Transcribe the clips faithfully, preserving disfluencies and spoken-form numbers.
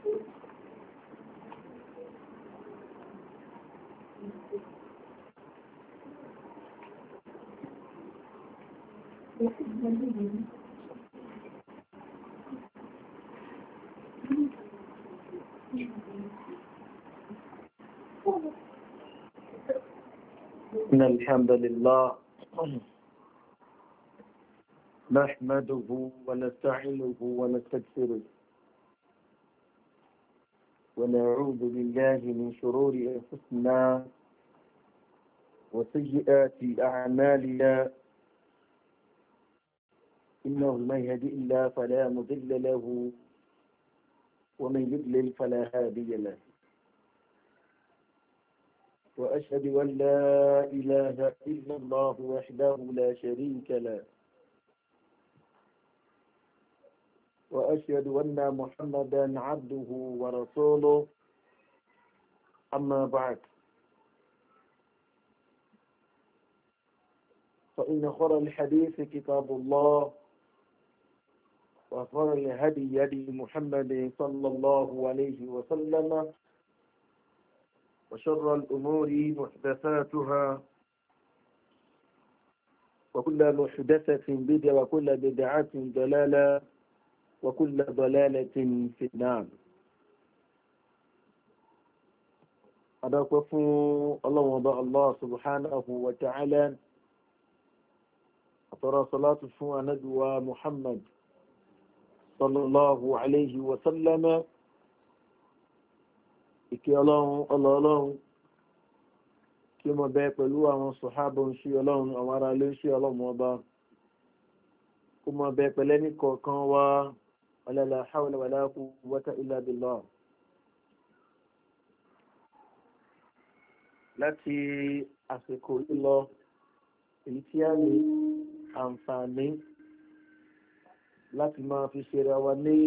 إن الحمد لله نحمده ونستعينه ونستغفره ونعوذ بالله من شرور أنفسنا وسيئات أعمالنا إنه من يهدي الله فلا مضل له ومن يضلل فلا هادي له وأشهد أن لا إله إلا الله وحده لا شريك له وأشهد أن محمدا عبده ورسوله أما بعد فإن خير الحديث كتاب الله وخير الهدي هدي محمد صلى الله عليه وسلم وشر الأمور محدثاتها وكل محدثة بدعة وكل بدعة ضلالة وكل ضلالة في النار. أدعوكم الله وضع الله سبحانه وتعالى أترى صلاة فوى ندوى محمد صلى الله عليه وسلم ìkẹ́ ọlọ́run ọlọ́ọ̀lọ́run kí o mọ̀ bẹ́ pẹ̀lú àwọn sọ̀hábọ̀ ń ṣe ọlọ́run àwọn ará ilé ń ṣe ọlọ́run ọba kó mọ̀ bẹ́ pẹ̀lẹ́ ní kọ̀ọ̀kan wá wala hawla wala quwwata illa billah. láti àsìkò lílọ èyí tí a ní àǹfààní láti máa fi ṣe ra wa ní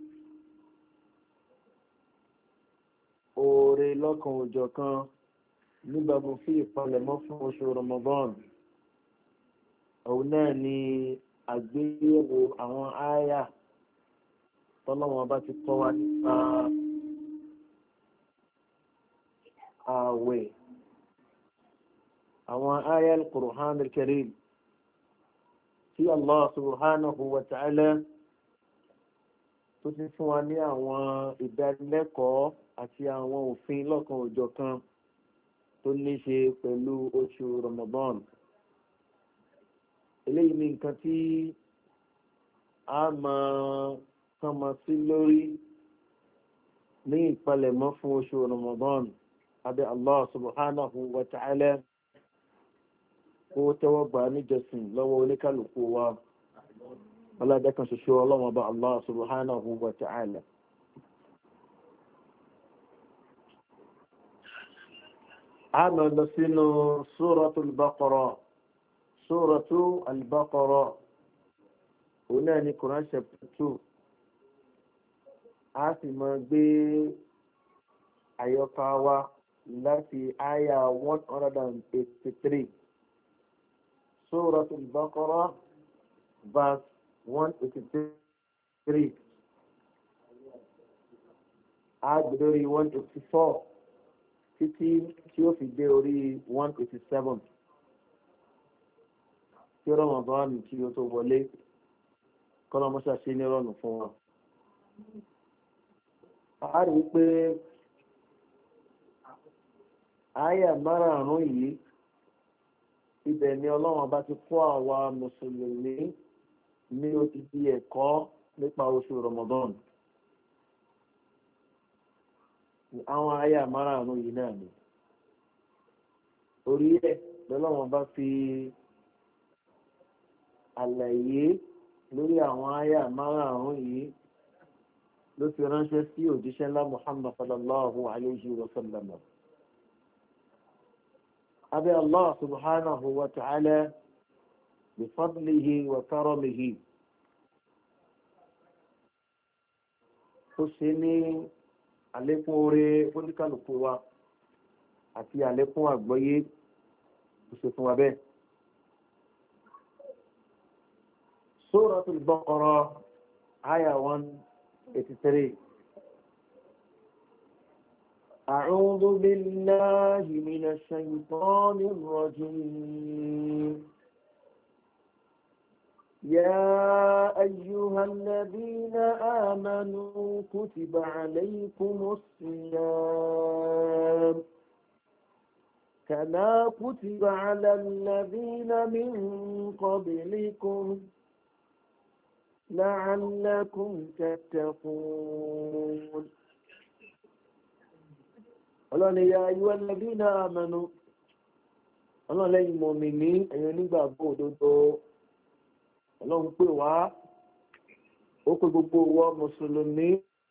oore lọ́kan òjọ̀ kan nígbàgbọ́ fún ìpalẹ̀mọ́ fún oṣù Ramadan. òun náà ni àgbéyẹ̀wò àwọn ááyà tọ́lọ́wọ́n bá ti kọ́ wa nípa ààwẹ̀, àwọn ááyà al-Qur'an al-Karim tí Allah subhanahu wa ta'ala tó ti fún wa ní àwọn ìdánilẹ́kọ̀ọ́ àti àwọn òfin lọ́kan òjọ̀ kan tó ní ṣe pẹ̀lú oṣù Ramadan. eléyìí ni nǹkan tí a máa kánmọ sí lórí ní ìpalẹ̀mọ́ fún oṣù Ramadan. abẹ́ Allah subhanahu wa ta'ala kó tẹ́wọ́ gbà níjọsìn lọ́wọ́ oníkálùkù wa ọlọ́dẹ́kan ṣoṣo ọlọ́wọ́ bá Allah subhanahu wa ta'ala. a lọ lọ sínú Suratul Baqara. Suratul Baqara òun náà ni Quran chapter two. a sì máa gbé àyọkà wa láti àyà one hundred eighty-three. Suratul Baqara verse one eighty-three. a gbé lórí one eighty-four títí tí ó fi dé orí one eighty-seven tí Ramadan tí ó tó wọlé. kọ́nà mọ́ṣá ṣe ní rọ̀nù fún wa. a rí pé àyà márààrún yìí ibẹ̀ ni Ọlọ́run bá ti kọ́ àwa mùsùlùmí ní odidi ẹ̀kọ́ nípa oṣù Ramadan. àwọn àyà márààrún yìí náà ni orí ẹ̀ lọ́lọ́run bá fi àlàyé lórí àwọn àyà márààrún yìí ló fi ránṣẹ́ sí òjíṣẹ́ ńlá Muhammad sallallahu alayhi wa sallam. abẹ́ Allah subhanahu wa ta'ala bi fadlihi wa karamihi ó ṣe ní àlékún oore oníkàlùkù wa àti àlékún àgbọ́yé ó ṣe fún wa bẹ́ẹ̀. Suratul Baqara àyà one eighty-three. أعوذ بالله من الشيطان الرجيم يا أيها الذين آمنوا كتب عليكم الصيام كما كتب على الذين من قبلكم لعلكم تتقون ọlọ́ni ya ayúwẹ́ lẹ́bí náà mẹ́nu ọlọ́lẹ́yìn mọ̀mí ní ẹ̀yàn nígbàgbọ́ òdodo ọlọ́run pè wá ó pè gbogbo wọ mùsùlùmí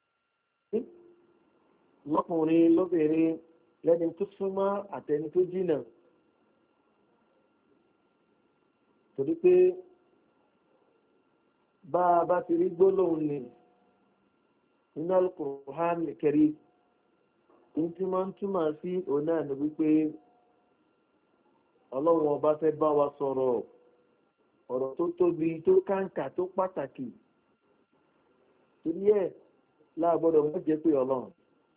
lọ́kùnrin lóbìnrin lẹ́ni tó súnmọ́ àtẹni tó jìnà torí pé bá a bá ti rí gbólóhùn ní nínú Al-Qur'an Al-Karim tí máa ń túmọ̀ sí òun náà ni wípé ọlọ́run ọba fẹ́ bá wa sọ̀rọ̀ ọ̀rọ̀ tó tóbi tó kàǹkà tó pàtàkì torí ẹ̀ láàgbọ́dọ̀ mọ́ jẹ́ pé ọlọ́run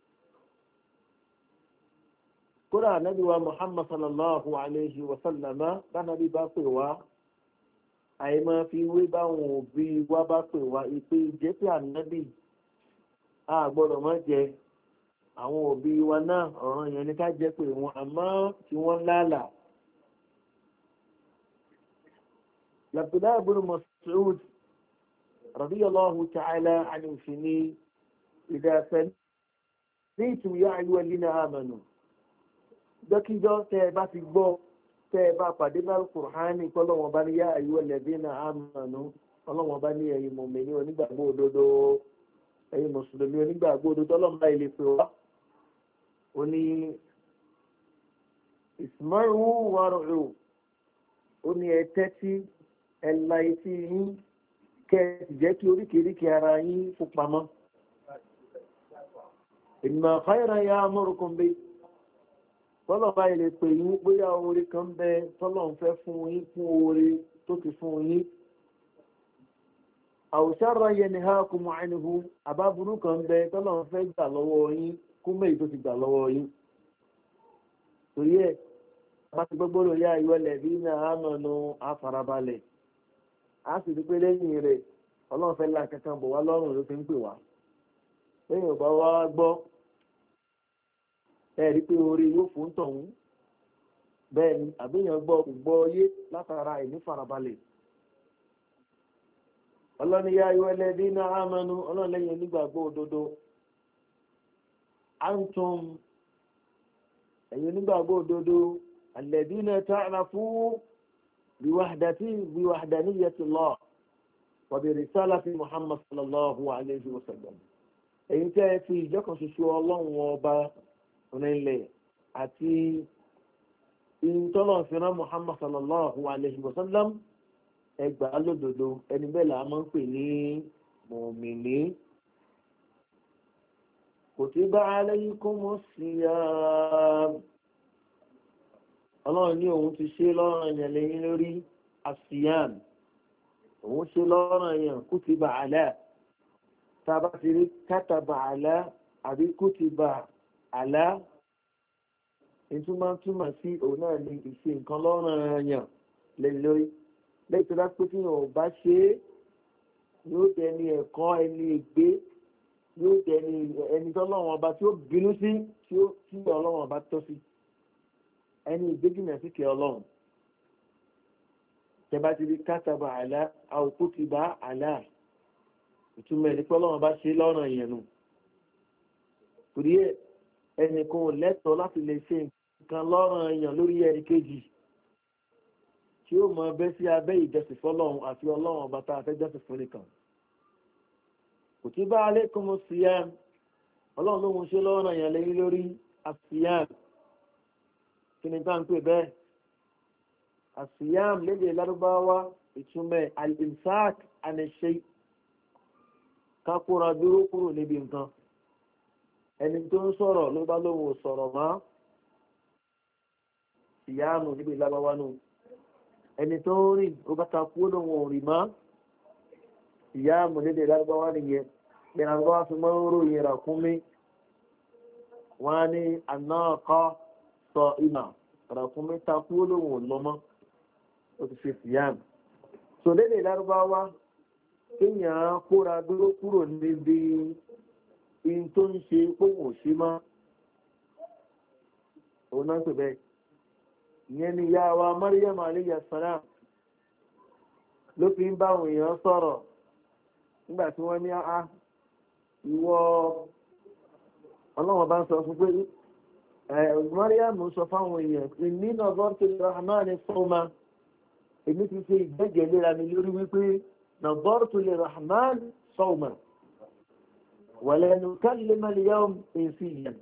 kódà ànábì wa Muhammad sallallahu alayhi wa sallama bánàbí bá pè wá àìmọ́ fi wé báwọn òbí wa bá pè wá ìpè jẹ́ pé ànábì àgbọ́dọ̀ mọ́ jẹ́ àwọn òbí wa náà ọ̀ràn yẹn ní ká jẹ́ pé wọn àmọ́ tí wọ́n lálà. Abdullah ibn Mas'ud radiyallahu ta'ala anhu fi ní idha sami'tum ya ayyuhal ladhina amanu dọ́kíjọ́ tẹ́ ẹ bá ti gbọ́ tẹ́ ẹ bá pàdé náà Kùránì kọ́lọ́wọ́n bá ní ya ayyuhal ladhina amanu ọlọ́wọ́n bá ní ẹ̀yin mùmínì onígbàgbọ́ òdodo ẹ̀yin mùsùlùmí onígbàgbọ́ òdodo ọlọ́mọba ilé pé wá ó ní isma'u war'u ó ní ẹ tẹ́tí ẹ la etí yín kẹ́ ẹ sì jẹ́ kí oríkèéríkèé ara yín fún pamọ́ inna khayran ya'murukum bi tọ́lọ́mọba ilé pé yín bóyá oore kan bẹ tọ́lọ́mọ fẹ́ fún yín fún oore tó ti fún yín aw sharran yanhaakum anhu àbábúrú kan bẹ tọ́lọ́mọ fẹ́ gbà lọ́wọ́ yín kú mẹ́yì tó ti gbà lọ́wọ́ yín torí ẹ̀ bá ti gbogbo lórí àìwọlẹ̀ bí ní àmọ́nù afarabalẹ̀ a sì rí pé lẹ́yìn rẹ̀ ọlọ́run fẹ́ lá kankan bọ̀ wá lọ́rùn ló fi ń pè wá lẹ́yìn ọba wá gbọ́ ẹ rí pé orí yóò fún tọ̀hún bẹ́ẹ̀ ni àbíyàn gbọ́ kò gbọ́ yé látara ìní farabalẹ̀ ọlọ́ni yá àìwọlẹ̀ bí ní àmọ́nù ọlọ́run lẹ́yìn onígbàgbọ́ òdodo antum ẹ̀yin onígbàgbọ́ òdodo alladhina ta'rafu biwahdati biwahdaniyyati Allah wa bi risalati Muhammad sallallahu alayhi wa sallam ẹ̀yin tẹ́ ẹ fi ìjọkan ṣoṣo ọlọ́run ọba onílẹ̀ àti ìtọ́lọ̀ fìràn Muhammad sallallahu alayhi wa sallam ẹgbàá lódodo ẹni bẹ́ẹ̀ là máa ń pè ní mùmìnì. كتب عليكم الصيام ọlọ́run ní òun ti ṣe lọ́rọ̀ yẹn lẹ́yìn lórí àṣìyàn òun ṣe lọ́rọ̀ yẹn kutiba ala tàbá ti rí kataba ala àbí kutiba ala ìtumọ̀ túmọ̀ sí òun náà ní ìṣe nǹkan lọ́rọ̀ yẹn lẹ́yìn lórí lẹ́yìn tó dá pé tí yóò bá ṣe é yóò dẹni ẹ̀kọ́ ẹni ègbé yóò jẹ ní ẹni tọ́lọ́wọ́n ọba tí ó bínú sí tí ó tí ọlọ́wọ́n ọba tọ́ sí ẹni ìgbéjìnà sí kẹ ọlọ́run tẹbá ti rí kátàbà àlá àwòkú ti bá àlá ìtumọ̀ ẹni pé ọlọ́run ọba ṣe lọ́rùn èèyàn nù torí ẹ ẹnìkan ò lẹ́tọ̀ọ́ láti lè ṣe nǹkan lọ́rùn èèyàn lórí ẹni kejì tí ó mọ bẹ́ sí abẹ́ ìjọsìn fọlọ́run àti ọlọ́run ọba tá a fẹ́ jọ́sìn fún nìkan kutiba alaykumu siyam ọlọ́run ló mú ṣe lọ́rọ̀ yẹn lẹ́yìn lórí asiyam kí ni tá ń pè bẹ́ẹ̀ asiyam lédè lárúbáwá ìtumẹ̀ al-imsak an-shay kákúra dúró kúrò níbi nǹkan ẹni tó ń sọ̀rọ̀ ló bá lóhùn sọ̀rọ̀ mọ́ siyamu níbi lárúbáwá nù ẹni tó ń rìn ó bá takú lóhùn rìn mọ́ siyamu lédè lárúbáwá nìyẹn lárúbáwá fi máa ń ròyìn ràkúnmí wọ́n á ní anáàkọ́ sọ ìmà ràkúnmí takú olóhùn lọ́mọ́ ó ti ṣe fìyàm so lédè lárúbáwá kéèyàn kóra dúró kúrò níbi in tó ń ṣe kóhùn òṣì mọ́ òun náà pè bẹ́ẹ̀ ìyẹn ni ìyá wa Maryam alayhi salam ló fi ń bá àwọn èèyàn sọ̀rọ̀ nígbà tí wọ́n ní á ìwọ ọlọ́wọ́n bá ń sọ fún pé Maryam sọ fáwọn èèyàn ìní nazartu lirrahmani sawma èmi ti ṣe ìgbẹ́jẹ̀ léra mi lórí wípé nazartu lirrahmani sawma walan nukallima al-yawma insiyyan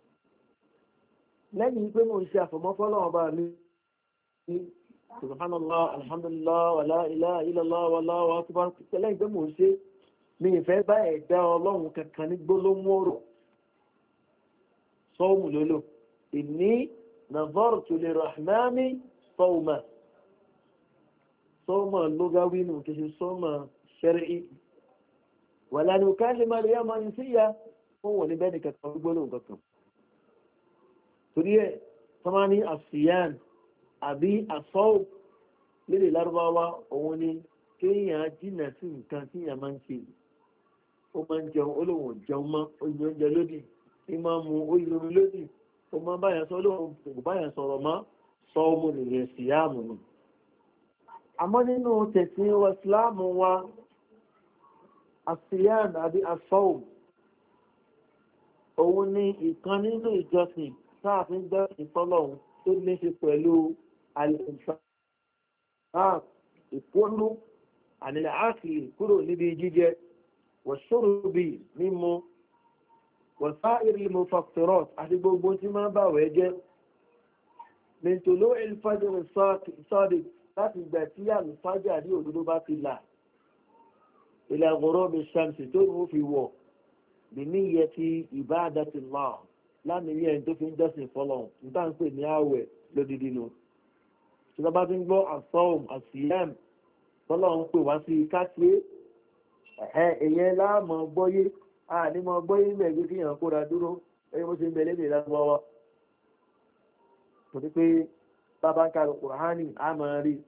lẹ́yìn pé mo ń ṣe àfọ̀mọ́fọ́lọ́wọ́n bá mi subhanallah alhamdulillah wala ilaha illallah wallahu akbar lẹ́yìn pé mo ń ṣe mi ìfẹ́ bá ẹ̀dá ọlọ́run kankan ní gbólóhùn ọ̀rọ̀ sọ́ọ̀mù lólò inni nazartu lirrahmani sawma sọ́ọ̀mà lógáwí nù kìí sọ́ọ̀mà shar'i wala nukallima al-yawma insiya fún wọn ní bẹ́ẹ̀ ni kankan gbólóhùn kankan torí ẹ̀ tọ́mà ní àṣìyàn àbí àsọ́ọ̀ lédè lárúbáwá òun ni kéèyàn jìnà sí nǹkan tí èèyàn máa ń ṣe ó máa ń jẹun ó lóun ò jẹun mọ́ ó yẹ oúnjẹ lódì ní máa ń mu ó yẹ omi lódì ó máa báyàn sọ lóun kò báyàn sọ̀rọ̀ mọ́ sọ ọmọ nìyẹn síyáàmù ni. àmọ́ nínú tẹ̀sìn wa ìsìláàmù wa àṣìyàn àbí àsọ́ọ̀ òun ni ìkan nínú ìjọsìn sáàfin gbẹ́ ìfọ́lọ́hun tó ní ṣe pẹ̀lú alìsàn ìpónú ànílẹ̀ áàkìlì kúrò níbi jíjẹ wọ̀ṣọ́rọ̀bì mímu wọ̀sá ìrìlmù factorot àti gbogbo tí máa bá wẹ́ jẹ́ mẹ́ntòló ìlfàjẹ̀rẹ̀ sọ́dì láti gbà tí àlùfájà ní òdodo bá ti là ilẹ̀ àgọ́rọ̀ bí ṣàmsì tó mú fi wọ̀ bí ní iye ti ìbáàdàtì máa láàmì ilé ẹni tó fi ń jọ́sìn fọ́lọ̀ nígbà ń pè ní ààwẹ̀ lódìdí nù tí wọ́n bá ti ń gbọ́ àsọ́ọ̀m àsìyàm fọ́lọ̀ ń pè wá sí káṣíé ẹ̀hẹ́ èyẹ láàmọ̀ gbọ́yé ànímọ̀ gbọ́yé mẹ́gbẹ́ kí èèyàn kóra dúró ẹni mo ti ń bẹ̀lẹ́ ìlera tó wá torí pé bàbá ń kàrò kùránì á máa rí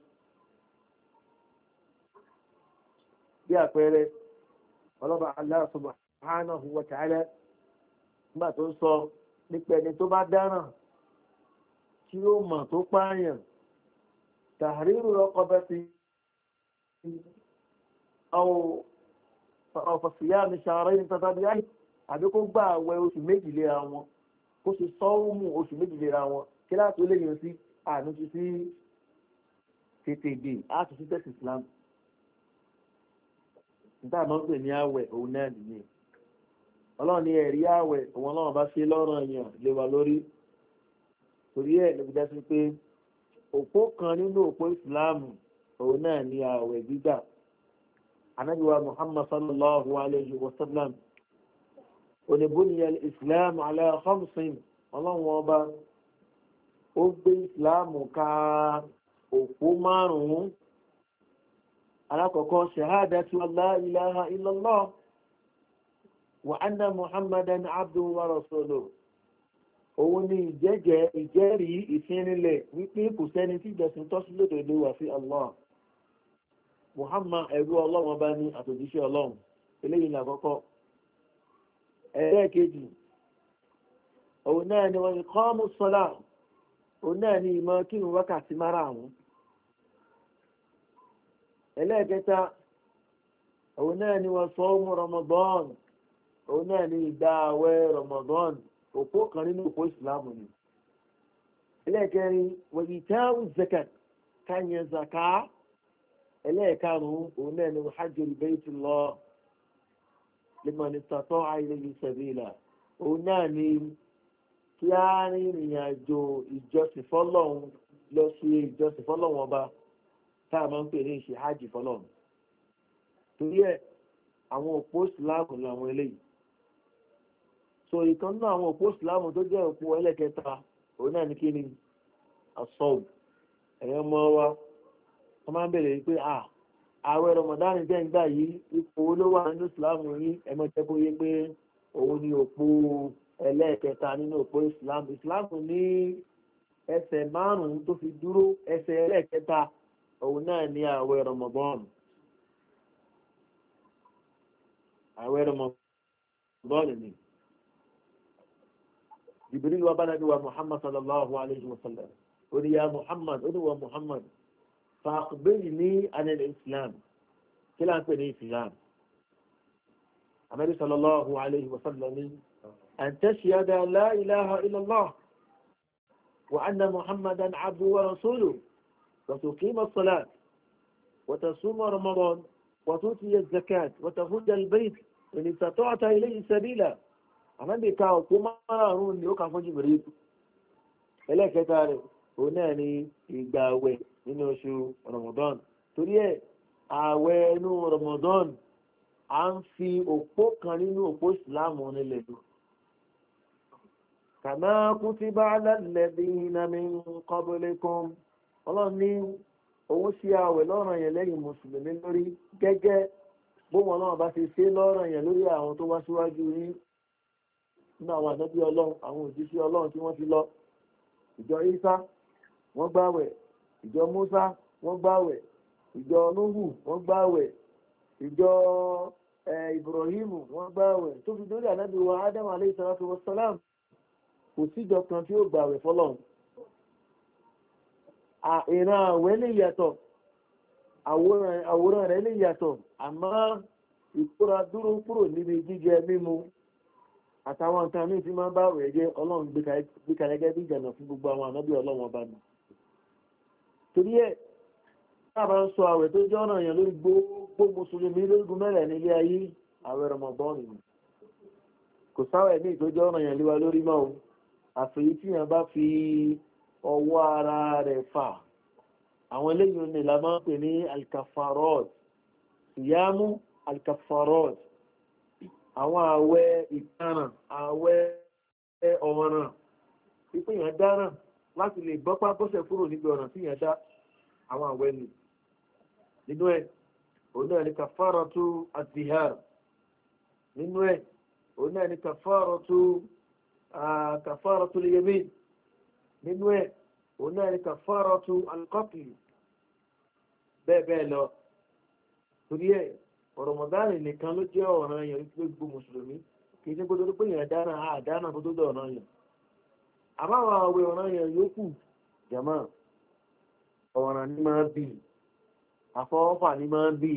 bí àpẹẹrẹ ọlọ́ba Allah subhanahu wa ta'ala nígbà tó ń sọ nípa ẹni tó bá dáràn tí ó mọ̀ tó pààyàn tahriru raqabati aw siyami shahrayn tatabi'ayn àbí kó gbà àwẹ̀ oṣù méjì léra wọn kó ṣe sọ́ọ̀mù oṣù méjì léra wọn kí láti ó léyìn sí àánú ti sí tètè dè áàtù sí tẹ̀sí Islam nígbà máa ń pè ní àwẹ̀ òun náà nìyẹn ọlọ́run ní ẹ̀rí àwẹ̀ òun ọlọ́run bá ṣe lọ́rọ̀ èèyàn lé wa lórí torí ẹ̀ ló fi dá sí pé òpó kan nínú òpó ìsìláàmù òun náà ní àwẹ̀ gbígbà Ànábì wa Muhammad sallallahu alayhi wa sallam oníbóniyà ìsìláàmù ala khamsin ọlọ́run ọba ó gbé ìsìláàmù ka òpó márùn-ún alákọ̀ọ́kọ́ shahadatu la ilaha illallah wa anna muhammadan abduhu wa rasuluhu òun ni ìjẹ́jẹ́ ìjẹ́rìí ìfinrinlẹ̀ wípé kò sẹ́ni tí ìjọsìn tọ́ sí lódodo wà sí Allah muhammad ẹ̀rú ọlọ́run bá ní àtòjíṣẹ́ ọlọ́run eléyìí ní àkọ́kọ́ ẹlẹ́ẹ̀kejì òun náà ni wọ́n iqamu salat òun náà ni ìmọ̀ kírun wákàtí márààrún ẹlẹ́ẹ̀kẹta òun náà ni wọ́n sawmu ramadan òun náà ni ìgbà àwẹ̀ ramadan òpó kan nínú òpó ìsìlámù ni ẹlẹ́ẹ̀kẹrin wọ́n ìta'u zakat káyẹ zaka ẹlẹ́ẹ̀karùn-ún òun náà ni hajjul baytillah liman istata'a ilayhi sabila òun náà ni kí á rin ìrìn àjò ìjọsìn fọ́lọ́run lọ sí ìjọsìn fọ́lọ́run ọba tá a máa ń pè ní ìṣe hajj fọ́lọ́run torí ẹ̀ àwọn òpó ìsìlámù làwọn eléyìí so ìkan náà àwọn òpó ìsìlámù tó jẹ́ òpó ẹlẹ́kẹta òun náà ní kí ni asọ́ọ̀bù ẹ̀yọ́ mọ́ wa wọ́n máa ń bèèrè pé à ààwẹ̀ Ramadan jẹ́ ìgbà yìí ipò ló wà nínú ìsìlámù yìí ẹ̀mọ́ jẹ́ kó yé pé òun ni òpó ẹlẹ́ẹ̀kẹta nínú òpó islam islam ní ẹsẹ̀ márùn-ún tó fi dúró ẹsẹ̀ ẹlẹ́ẹ̀kẹta òun náà ní àwẹ̀ ramadan àwẹ̀ ramadan ni jibril wa bá nàbí wa muhammad sallallahu alayhi wa sallam ó ní ya muhammad ó ní wa muhammad فأخبرني عن الإسلام كلا أنت الإسلام النبي صلى الله عليه وسلم أن تشهد لا إله إلا الله وأن محمدا عبده ورسوله وتقيم الصلاة وتصوم رمضان وتؤتي الزكاة وتهج البيت إن استطعت إليه سبيلا النبي كاو كما رون يوكا فجبريل إلا كتاري هنا إيجاوي nínú oṣù ramadan torí ẹ̀ ààwẹ̀ inú ramadan a ń fi òpó kan nínú òpó ìsìláàmù nílẹ̀ lò kama kutiba ala alladhina min qablikum ọlọ́run ní owó sí ààwẹ̀ lọ́rọ̀ yẹn lẹ́yìn mùsùlùmí lórí gẹ́gẹ́ bóun náà bá ṣe ṣe lọ́rọ̀ yẹn lórí àwọn tó wá síwájú rí nínú àwọn ànábì ọlọ́run àwọn òjíṣẹ́ ọlọ́run tí wọ́n ti lọ ìjọ Ìsá wọ́n gbààwẹ̀ ìjọ Musa wọ́n gbààwẹ̀ ìjọ Nuhu wọ́n gbààwẹ̀ ìjọ Ibrahimu wọ́n gbààwẹ̀ tó fi dórí ànábì wa Adam alayhi salatu wa salam kò síjọ kan tí ó gbààwẹ̀ fọ́lọ́run ìran àwẹ̀ lè yàtọ̀ àwòrán rẹ̀ lè yàtọ̀ àmọ́ ìkóra dúró kúrò níbi jíjẹ mímu àtàwọn nǹkan míì tí máa ń bá àwẹ̀ jẹ́ ọlọ́run gbé kalẹ̀ gẹ́gẹ́ bí ìjànà fún gbogbo àwọn ànábì ọlọ́run ọba ni torí ẹ̀ tábà ń sọ àwẹ̀ tó jẹ́ ọ̀nà èèyàn lórí gbogbo mùsùlùmí lórígun mẹ́rẹ̀ nílé ayé àwẹ̀ Ramadan ni kò sáwẹ̀ ní ìtọ́jú ọ̀nà èèyàn léwa lórí mọ́ o àfẹ́yí tí èèyàn bá fi ọwọ́ ara rẹ̀ fà àwọn eléyìí ní la máa ń pè ní alkafarot ìyámú alkafarot àwọn àwẹ̀ ìtanràn àwẹ̀ ọ̀ràn pípé èèyàn dáràn láti lè gbọ́pá bọ́sẹ̀ kúrò níbi ọ̀nà tí yẹn dá àwọn àwẹ̀ nì nínú ẹ̀ òun náà ni kafaratu az-zihar nínú ẹ̀ òun náà ni kafaratu kafaratu al-yamin nínú ẹ̀ òun náà ni kafaratu al-qatl bẹ́ẹ̀ bẹ́ẹ̀ lọ torí ẹ̀ Ramadan nìkan ló jẹ́ ọ̀ràn yẹn gbogbo mùsùlùmí kì í ṣe gbọdọ̀ pé yẹn dáná àdáná kó tó dọ̀ ọ̀ràn yẹn àbáwọn àwẹ̀ ọ̀ràn yẹn yókù jama ọ̀ràn ní máa bí àfọwọ́fà ní máa bí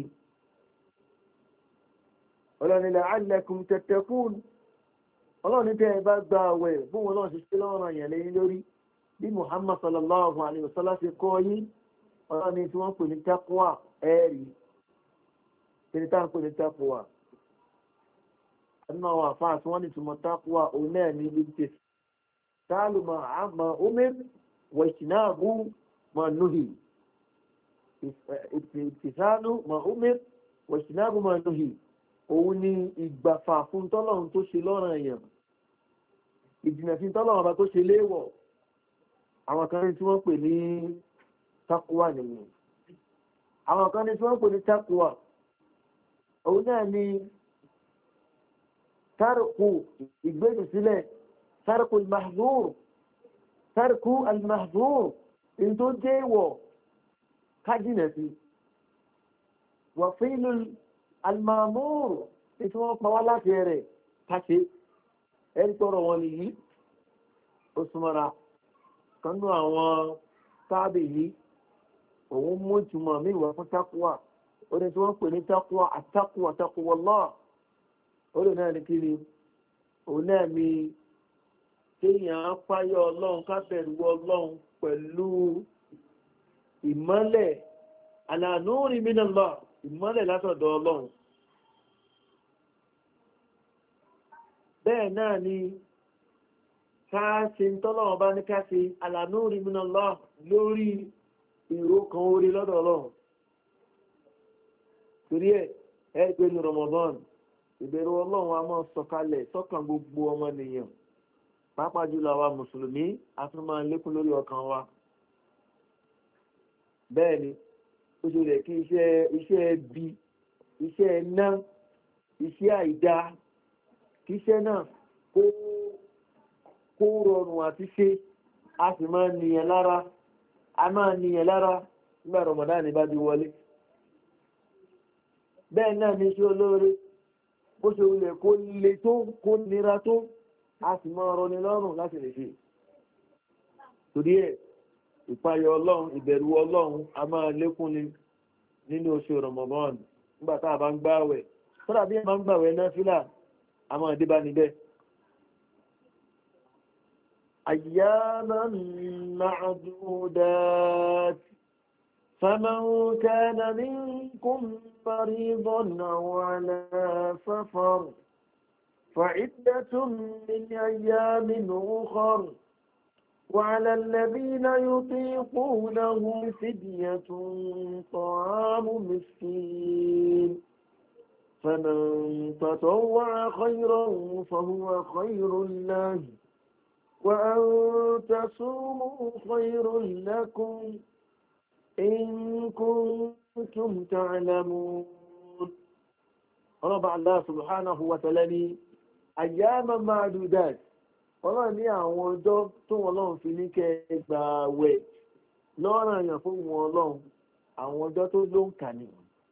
ọlọ́nilẹ̀ alẹ́kùn tẹ̀tẹ̀kùn ọlọ́ni tẹ́ ẹ bá gba àwẹ̀ fún wọn náà ṣiṣẹ́ lọ́ràn yẹn lẹ́yìn lórí bí Muhammad sallallahu alayhi wa sallam ṣe kọ́ yín ọlọ́ni tí wọ́n pè ní taqwa ẹ̀rí tí táwọn pè ní taqwa nínú àwọn àfáà tí wọ́n ní túmọ̀ taqwa òun náà ní ibi tẹ̀sí تعالوا ما ما أمر واجتناب ما نهي امتثال ما أمر واجتناب ما نهي òun ni ìgbàfà fún tọ́lọ́run tó ṣe lọ́rọ̀ èèyàn ìjìnà sí tọ́lọ́run ọba tó ṣe léèwọ̀ àwọn kan ní tí wọ́n pè ní takuwa nìyẹn àwọn kan ní tí wọ́n pè ní takuwa òun náà ni tárùkù ìgbésù sílẹ̀ ترك المحظور ترك المحظور انتو جيوو كاجنتي وفيل المامور انتو قوالا تيري كاشي انتو رواني اسمرا كانوا àwọn tábìlì òun mú ìtumọ̀ mi wà fún takuwa ó ní tí wọ́n pè ní takuwa àtakuwa takuwa Allah ó lè náà ní kí ni òun náà ni kéèyàn páyọ ọlọ́run ká bẹ̀rù ọlọ́run pẹ̀lú ìmọ́lẹ̀ àlànúrí mínàlá ìmọ́lẹ̀ látọ̀dọ̀ ọlọ́run bẹ́ẹ̀ náà ni ká ṣe ń tọ́lọ́run bá ní ká ṣe àlànúrí mínàlá lórí ìró kan orí lọ́dọ̀ ọlọ́run torí ẹ̀ ẹgbẹ́ ní Ramadan ìbẹ̀rù ọlọ́run a máa sọ̀kalẹ̀ sọ́kàn gbogbo ọmọnìyàn pàápàá jùlọ àwa mùsùlùmí a tún máa lékún lórí ọkàn wa bẹ́ẹ̀ ni ó ṣe rẹ̀ kí iṣẹ́ iṣẹ́ bí iṣẹ́ iná iṣẹ́ àìdá kí iṣẹ́ náà kó kó rọrùn àti ṣe a sì máa nìyàn lára a máa nìyàn lára nígbà Ramadan bá di wọlé bẹ́ẹ̀ náà ní iṣẹ́ olóore bó ṣe wulẹ̀ kó le tó kó nira tó a sì máa rọni lọ́rùn láti lè ṣe torí ẹ̀ ìpayọ̀ ọlọ́run ìbẹ̀rù ọlọ́run a máa lékún ni nínú oṣù Ramadan nígbà tá a bá ń gbààwẹ̀ tọ́lá bí ẹ máa ń gbààwẹ̀ náfílà a máa dé bá níbẹ̀. أياما معدودات فمن كان منكم مريضا أو على سفر فعدة من أيام أخر وعلى الذين يطيقونه فدية طعام مسكين فمن تطوع خيرا فهو خير له وأن تصوموا خير لكم إن كنتم تعلمون رب الله سبحانه وتعالى أياما معدودات ọlọ́run ní àwọn ọjọ́ tó wọn lọ́run fi ní kẹ́ gbà wẹ̀ lọ́rọ̀ èèyàn fún wọn ọlọ́run àwọn ọjọ́ tó ló ń kà ní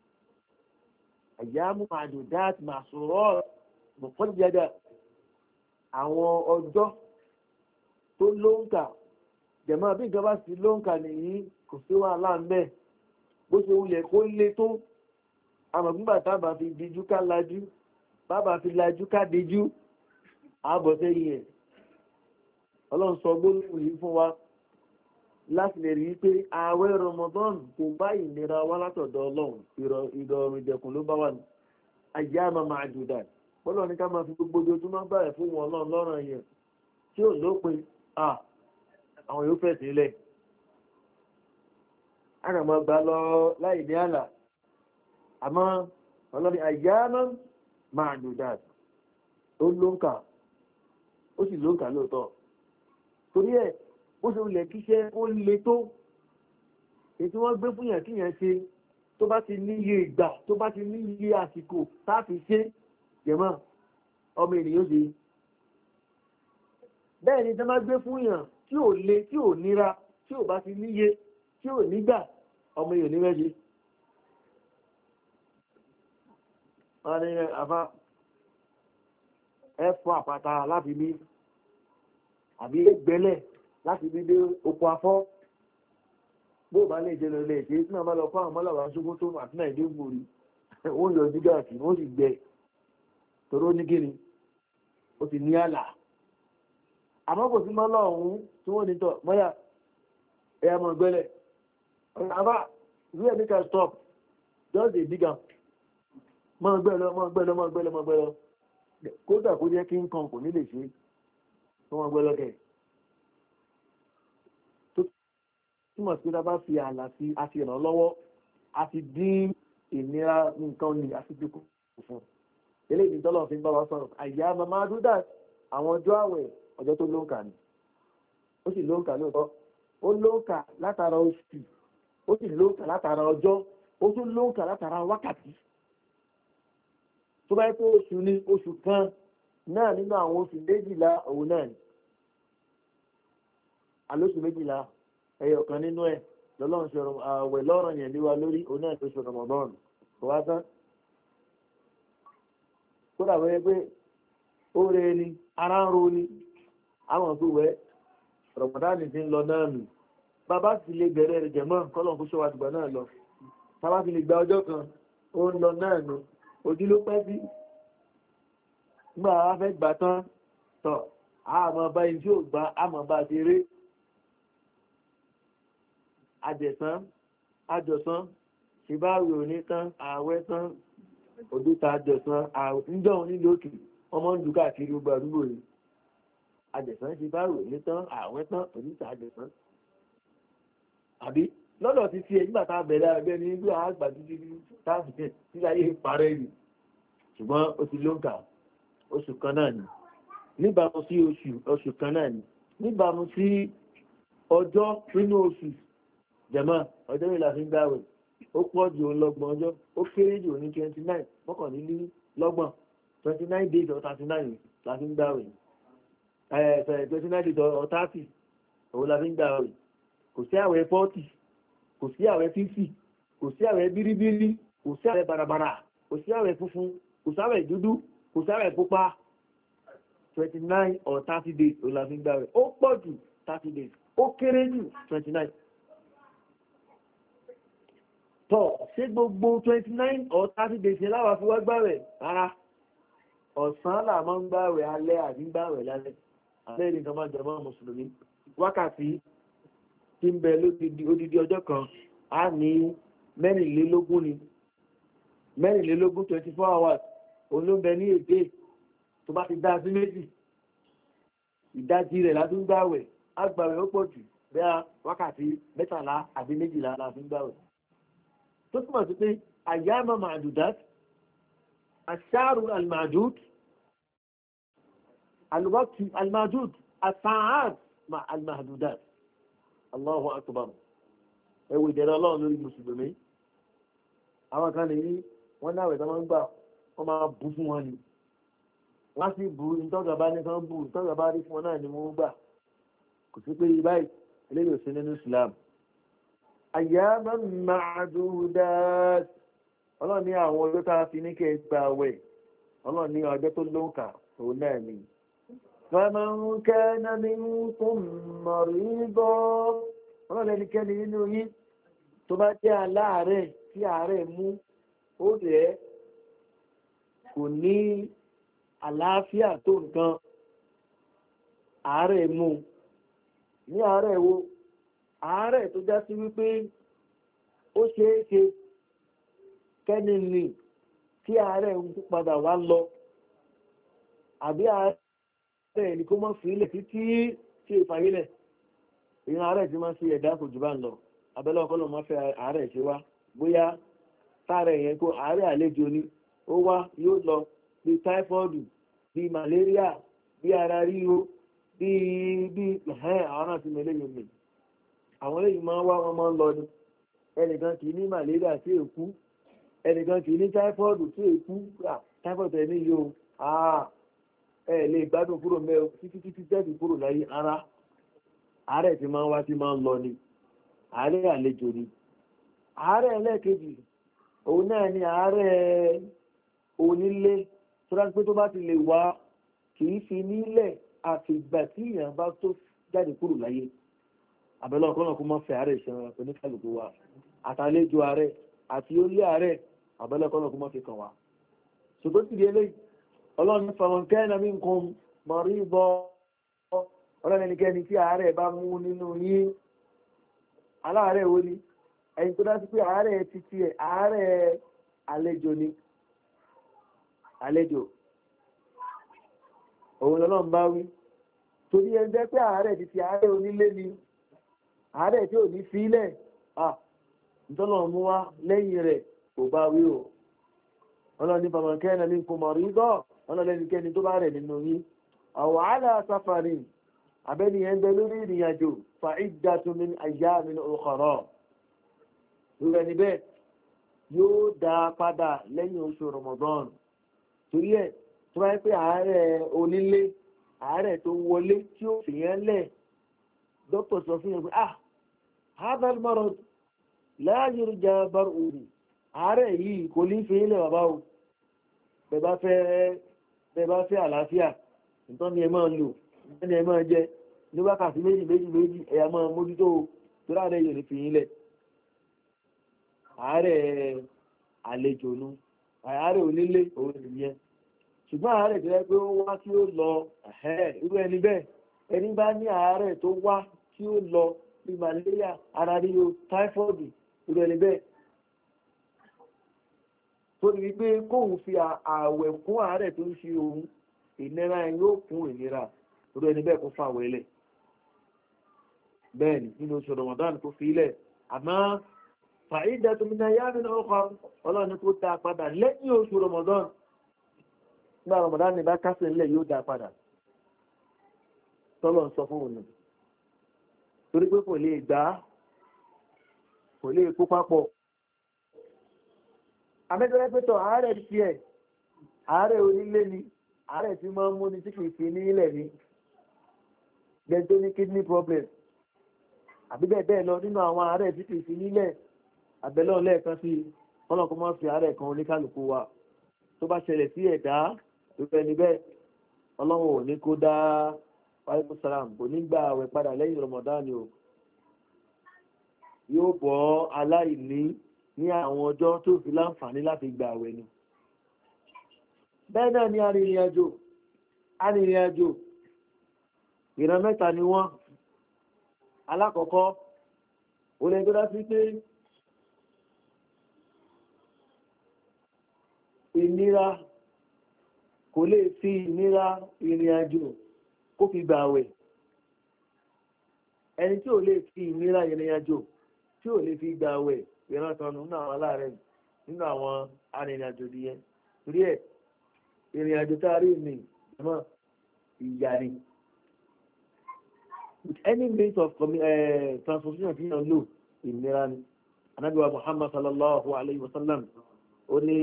àyàmú àdùdáàtì màṣúrọ̀ mọ̀kànlélẹ́dà àwọn ọjọ́ tó ló ń kà jẹ̀mọ́ bí ìjọba sì ló ń kà nìyí kò sí wàhálà ń bẹ̀ bó ṣe wulẹ̀ kó lé tó àmọ̀gbígbà tábà fi dijú ká lajú bábà fi lajú ká dijú àbọ̀ sẹ́yìn ẹ̀ ọlọ́run sọ gbólóhùn yìí fún wa láti lè rí pé ààwẹ̀ Ramadan kò bá ìnira wá látọ̀dọ̀ ọlọ́run ìrọ̀rùn ìdẹ̀kùn ló bá wà ní ayyama ma'dudat bọ́lọ̀ ní ká máa fi gbogbo ojoojúmọ́ báyẹ̀ fún wọn ọlọ́run lọ́rọ̀ yẹn tí ò lópin àwọn yóò fẹ̀ sílẹ̀ àràmọ́ gbà lọ láì ní àlà àmọ́ ọlọ́ni ayyama ma'dudat ó lóǹkà ó sì lóǹkà lóòótọ́ torí ẹ̀ ó ṣe ilẹ̀ kíṣẹ́ ó le tó ètí wọ́n gbé fún yàn kí yàn ṣe tó bá ti níye ìgbà tó bá ti níye àsìkò táàfi ṣe jẹ̀mọ́ ọmọ ènìyàn ṣe bẹ́ẹ̀ ni tó bá gbé fún yàn tí ò le tí ò nira tí ò bá ti níye tí ò nígbà ọmọ ènìyàn ní mẹ́ṣe wọ́n ní àfá ẹ̀fọ́ àpáta láti bí àbí gbẹ́lẹ̀ láti bí dé oko afọ́ bó bá lè jẹ́ lọ́lẹ̀ èdè tí wọ́n bá lọ fún àwọn mọ́làwà ṣógún tó àti náà ìdí gbòrí wọ́n yọ jígà sí wọ́n sì gbẹ tọrọ ní gíní ó ti ní àlà àmọ́ kò sí mọ́lá ọ̀hún tí wọ́n ní tọ̀ mọ́yà ẹ̀yà mọ̀ gbẹ́lẹ̀ ọ̀nà àbá ìwé ẹ̀mí can stop just a big am mọ́ gbẹ́lọ mọ́ gbẹ́lọ mọ́ gbẹ́lọ mọ́ gbẹ́lọ kódà kó jẹ́ kí n kan kò ní lè ṣe wọ́n gbẹ́lọ kẹ̀ túmọ̀ sí pé bá fi ààlà sí àti ìrànlọ́wọ́ àti dín ìnira nǹkan ní àti dínkù fún eléyìí tọ́lọ̀ fi ń bá wa sọ̀rọ̀ àyà màmá dúdà àwọn ọjọ́ àwẹ̀ ọjọ́ tó lóǹkà ni ó sì lóǹkà lóòótọ́ ó lóǹkà látara oṣù ó sì lóǹkà látara ọjọ́ ó tún lóǹkà látara wákàtí tó bá yẹ pé oṣù ní oṣù kan náà nínú àwọn oṣù méjìlá òun náà ni àlóṣù méjìlá ẹyọ kan nínú ẹ lọ́lọ́run ṣe àwẹ̀ lọ́rọ̀ yẹn lé wa lórí oná ẹ̀ tó ṣe Ramadan kò wá tán kó dàbọ̀ yẹ pé ó rẹ ni ara ń ro ni àwọn tó wẹ̀ Ramadan ti ń lọ náà nù bàbá sì lè bẹ̀rẹ̀ rẹ̀ jẹ̀mọ́ kọ́lọ̀ kó ṣọ́wà dùgbà náà lọ bàbá sì lè gba ọjọ́ kan ó ń lọ náà nù ojú ló pẹ́ sí nígbà wá fẹ́ gbà tán tọ̀ àmọ́ bá ibi tí ò gbà àmọ́ bá ti rí àjẹ̀sán àjọ̀sán ṣìbáwì òní tán ààwẹ̀ tán òdúta àjọ̀sán níjọ́ nílò òkè ọmọ ń dùkà kiri gbogbo àdúgbò rẹ̀ àjẹ̀sán ṣìbáwì òní tán ààwẹ̀ tán òdúta àjọ̀sán àbí lọ́dọ̀ ti fi ẹ̀yìn bàtà bẹ̀rẹ̀ ẹgbẹ́ ní ìlú àgbà títí táàbùkẹ́ tí ayé parẹ́ yìí ṣùgbọ́n ó ti lóǹkà oṣù kan náà ni níbàmú sí oṣù oṣù kan náà ni níbàmú sí ọjọ́ nínú oṣù jẹ̀mọ́ ọjọ́ ìlà fi ń gbáwẹ̀ ó pọ̀ jù ọlọ́gbọ̀n ọjọ́ ó kéré jù ní twenty nine mọ́kànlélọ́gbọ̀n twenty nine days or thirty nine la fi ń gbáwẹ̀ ẹ̀ twenty nine or thirty òun la fi ń gbà rẹ̀ kò sí àwẹ̀ forty kò sí àwẹ̀ fifty kò sí àwẹ̀ bíríbírí kò sí àwẹ̀ bàràbàrà kò sí àwẹ̀ funfun kò sí àwẹ̀ dúdú kò sí àwẹ̀ pupa twenty nine or thirty days òun la fi ń gbà rẹ̀ ó pọ̀ jù thirty days ó kéré jù twenty nine. tọ́ ṣé gbogbo twenty nine or thirty days yẹn láwàá fi wá gbà rẹ̀ rárá ọ̀sán là máa ń gbà rẹ̀ alẹ́ àbí gbà rẹ̀ lálẹ́ alẹ́ nìkan máa jọmọ́ mùsùlùmí wákàtí tí ń bẹ lódidi odidi ọjọ́ kan á ní mẹ́rìnlélógún ni mẹ́rìnlélógún twenty four hours olóńbẹ ní èdè tó bá ti dá sí méjì ìdájí rẹ̀ la fi ń gbàwẹ̀ á gbàwẹ̀ ó pọ̀ jù bẹ́ẹ̀ wákàtí mẹ́tàlá àbí méjìlá la fi ń gbàwẹ̀ tó túmọ̀ sí pé àyàmọ̀ màdùdát àṣàrù àlmàdùd àlùwàkì àlmàdùd àṣàáàd àlmàdùdát Allahu akbar ẹwù ìdẹ̀rẹ̀ ọlọ́run lórí mùsùlùmí àwọn kan lè ní wọ́n náà rẹ̀ tó máa ń gbà wọ́n máa bú fún wọn ni wọ́n sì bú ìtọ́gà bá ní kan bú ìtọ́gà bá rí fún wọn náà ni wọ́n gbà kò sí pé báyìí eléyìí ò sí nínú Islam ayyaman ma'dudat ọlọ́run ní àwọn ọjọ́ tá a fi ní kẹ́ ẹ gbà wẹ̀ ọlọ́run ní ọjọ́ tó lóǹkà òun náà ni faman kana minkum marida ọlọ́run ẹnikẹ́ni nínú yín tó bá jẹ́ aláàárẹ̀ tí àárẹ̀ mú ó rẹ̀ kò ní àlàáfíà tó nǹkan àárẹ̀ mú ní àárẹ̀ wo àárẹ̀ tó já sí wípé ó ṣeé ṣe kẹ́ni ní tí àárẹ̀ ń padà wá lọ àbí àárẹ̀ ní kó mọ́ fílẹ̀ títí tí ìfàyílẹ̀ ìran àárẹ̀ tí máa ń ṣe ẹ̀dá kò jù bá ń lọ abẹ́lẹ́ ọkọ́lọ́ máa fẹ́ àárẹ̀ ṣe wá bóyá táàrẹ̀ yẹn kó àárẹ̀ àlejò ni ó wá yóò lọ bí táífọ́ọ̀dù bí màléríà bí ara ríro bí bí ẹ̀hẹ́n àwọn náà ti mọ eléyìí mi àwọn eléyìí máa ń wá wọn máa ń lọ ni ẹnìkan kì í ní màléríà tí èkú ẹnìkan kì í ní táífọ́ọ̀dù tí èkú táífọ́ọ̀dù ẹ̀ ní yìí o ẹ lè gbádùn kúrò mẹ́ títí títí tẹ́ẹ̀dì kúrò láyé ara àárẹ̀ tí máa ń wá tí máa ń lọ ni àárẹ̀ àlejò ni àárẹ̀ ẹlẹ́ẹ̀kejì òun náà ni àárẹ̀ onílé tó dájú pé tó bá ti lè wá kì í fi nílẹ̀ àfìgbà tí èèyàn bá tó jáde kúrò láyé àbẹ̀lẹ̀ ọ̀kọ́nà kó mọ́ fẹ́ àárẹ̀ ìṣẹ̀rọ̀ oníkàlùkù wa àtàlejò àárẹ̀ àti orí àárẹ̀ àbẹ̀lẹ̀ ọ̀kọ́nà kó mọ́ fi kàn wá ṣùgbọ́n ti di eléyìí ọlọ́run fàwọn kẹ́ẹ̀nà mí nǹkan mọ̀rí bọ́ ọlọ́run ẹnikẹ́ni tí àárẹ̀ bá mú nínú yín aláàárẹ̀ wo ni ẹni tó dá sí pé àárẹ̀ títí ẹ̀ àárẹ̀ àlejò ni àlejò òun lọ́lọ́run bá wí torí ẹni jẹ́ pé àárẹ̀ títí àárẹ̀ onílé ni àárẹ̀ tí ò ní fílẹ̀ ah ìtọ́lọ̀ mú wá lẹ́yìn rẹ̀ kò bá wí o ọlọ́run ní fàwọn kẹ́ẹ̀nà mí nǹkan mọ̀rí bọ́ ọlọ́run ẹnikẹ́ni tó bá rẹ̀ nínú yín àwọ̀ àlà sáfàrin abẹ́ni ẹ̀ ń bẹ lórí ìrìn àjò fa iddatun min ayyamin ukhra lórí ẹni bẹ́ẹ̀ yóò dá padà lẹ́yìn oṣù Ramadan torí ẹ̀ tó bá yẹ pé àárẹ̀ onílé àárẹ̀ tó wọlé tí ó fìyẹn lẹ̀ dókítà sọ fún yẹn pé ah hadha al-marad la yurja bar'uhu àárẹ̀ yìí kò ní fi ilẹ̀ bàbá o bẹ́ẹ̀ bá fẹ́ bẹ́ẹ̀ bá fẹ́ àlàáfíà nǹkan ni ẹ máa lò nǹkan ni ẹ máa jẹ ní wákàtí méjì méjì méjì ẹ̀yà máa mójútó tó láàárẹ̀ yìí ò ní fi ilẹ̀ àárẹ̀ àlejò nu àárẹ̀ onílé òun nìyẹn ṣùgbọ́n àárẹ̀ tó yẹ pé ó wá tí ó lọ irú ẹni bẹ́ẹ̀ ẹni bá ní àárẹ̀ tó wá tí ó lọ bí malaria ara ríro táífọ́ọ̀dù irú ẹni bẹ́ẹ̀ tó ní wípé kóhun fi ààwẹ̀ kún àárẹ̀ tó ń ṣe òun ìnira ẹ̀ yóò kún ìnira irú ẹni bẹ́ẹ̀ kó fà wẹ́lẹ̀ bẹ́ẹ̀ ni nínú oṣù Ramadan tó fi ilẹ̀ àmọ́ fàídà tó mi náà yá nínú ọkọ̀ ọlọ́run kó dá padà lẹ́yìn oṣù Ramadan nígbà Ramadan ní bá kásẹ̀ nílẹ̀ yóò dá padà tọ́lọ̀ ń sọ fún òun torí pé kò lè gbá kò lè kó papọ̀ amẹ́tọ́lẹ́ pẹ́tọ̀ àárẹ̀ ti ẹ̀ àárẹ̀ onílé ni àárẹ̀ tí máa ń mú ní tí kìí fi ní ilẹ̀ ni lẹ́ni tó ní kidney problem àbí bẹ́ẹ̀ bẹ́ẹ̀ lọ nínú àwọn ààrẹ tí kìí fi nílẹ̀ àbẹ̀lọ́ lẹ́ẹ̀kan sí ọlọ́kọ́ máa fi ààrẹ kan oníkálukú wa tó bá ṣẹlẹ̀ sí ẹ̀dá tó fẹ́ níbẹ̀ ọlọ́run ò ní kó dá wàlúù sàlám kò ní gba àwẹ̀ padà lẹ́yìn rọmọdánì o yóò bọ́ aláìní ní àwọn ọjọ́ tó fi láǹfààní láti gba àwẹ̀ ni bẹ́ẹ̀ náà ni arìnrìn-àjò arìnrìn-àjò ìran mẹ́ta ni wọ́n alákọ̀ọ́kọ́ ó lè tó dá sí pé ìnira kò lè fi ìnira ìrìnàjò kó fi gbà àwẹ̀ ẹni tí ò lè fi ìnira ìrìnàjò tí ò lè fi gbà àwẹ̀ ìran kan nínú àwọn aláàrẹ̀ nínú àwọn arìnrìnàjò nìyẹn torí ẹ̀ ìrìnàjò tá a rí ní ìmọ̀ ìyà ni with any means of uh, transportation tí yàn lò ìnira ni anábíwá muhammad sallallahu alayhi wa sallam ó ní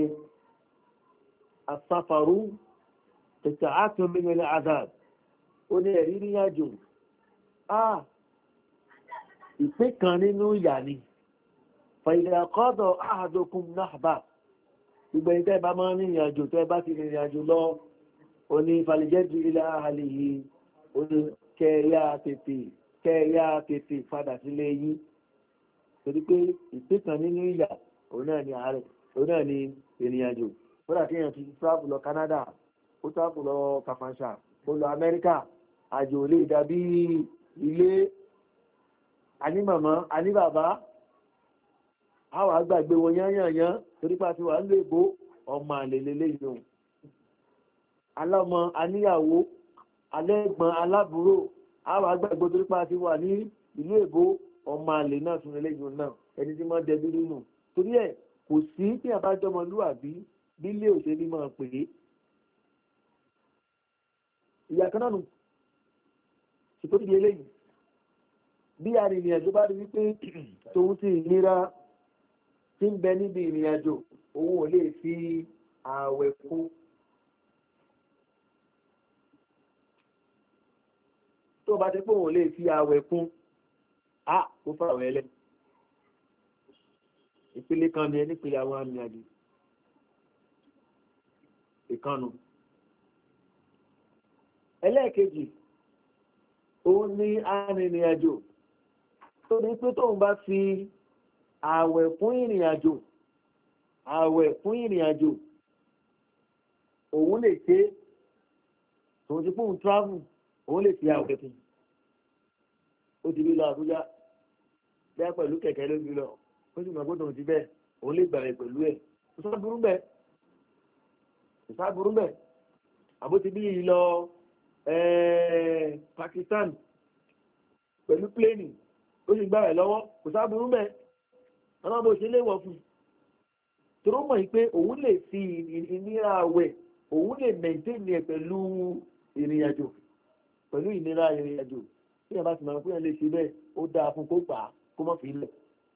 asáfarú tẹ̀tẹ̀ àtún mímẹ́lẹ̀ azad ó ní ẹ̀rí ní àjò ah ìpín kan nínú ìyà ni fàìlẹ̀ àkọ́dọ̀ àádọ́kùn náà bá gbogbo ẹni tẹ́ bá máa ní ìrìnàjò tẹ́ bá ti rìnrìnàjò lọ ó ní falẹ̀jẹ́jì ilẹ̀ àhàlẹ̀ yìí ó ní kẹ́ẹ̀yà tètè kẹ́ẹ̀yà tètè padà sílé yìí torí pé ìpín kan nínú ìyà òun náà ni ààrẹ òun náà ni ìrìnàjò ó dà kéèyàn ti travel lọ Canada ó travel lọ Kafansha ó lọ Amẹ́ríkà àjò lè dàbí ilé àní màmá àní bàbá àwọn àgbàgbé wọn yányànyán torí pé àti wà ń lè bó ọmọ àlèlélé yìí alámọ aníyàwó alẹ́gbọ̀n alábúrò àwọn àgbàgbé torí pé àti wà ní ìlú èbó ọmọ àlè náà tún lélẹ́yìn náà ẹni tí wọ́n dẹbí nínú torí ẹ̀ kò sí tí àbájọmọlúwàbí bílé òṣèlú máa pè é ìyà kan náà nù ṣùgbọ́n ti eléyìí bí arìnrìn àjò bá rí wípé tòun ti ìnira tí ń bẹ níbi ìrìn àjò òun ò lè fi ààwẹ̀ kún tó bá ti pé òun lè fi ààwẹ̀ kún á kó fàwẹ̀ ẹlẹ́ ìpele kan ní ẹni pèlè àwọn arìnrìn àjò ìkànnù ẹlẹ́ẹ̀kejì òun ní arìnrìn àjò tó ní pé tóun bá fi ààwẹ̀ fún ìrìn àjò ààwẹ̀ fún ìrìn àjò òun lè ṣe tòun ti fún travel òun lè fi ààwẹ̀ fún ó ti rí lọ Àbújá bẹ́ẹ̀ pẹ̀lú kẹ̀kẹ́ ló fi lọ ó sì mọ̀ pé tòun ti bẹ́ẹ̀ òun lè gbàrẹ̀ pẹ̀lú ẹ̀ kò sá burú bẹ́ẹ̀ kò sá burú bẹ́ẹ̀ àbó ti bí yìí lọ Pakistan pẹ̀lú pléènì ó sì gbàrẹ̀ lọ́wọ́ kò sá burú bẹ́ẹ̀ ọlọ́run bó ṣe léwọ̀ fún tó rọ́ mọ̀ yí pé òun lè fi ìnira àwẹ̀ òun lè mẹ̀ntẹ́nì ẹ̀ pẹ̀lú ìrìnàjò pẹ̀lú ìnira ìrìnàjò tí ẹ̀ bá ti mọ̀ pé ẹ̀ lè ṣe bẹ́ẹ̀ ó dáa fún kó gbà á kó mọ̀ fi lẹ̀.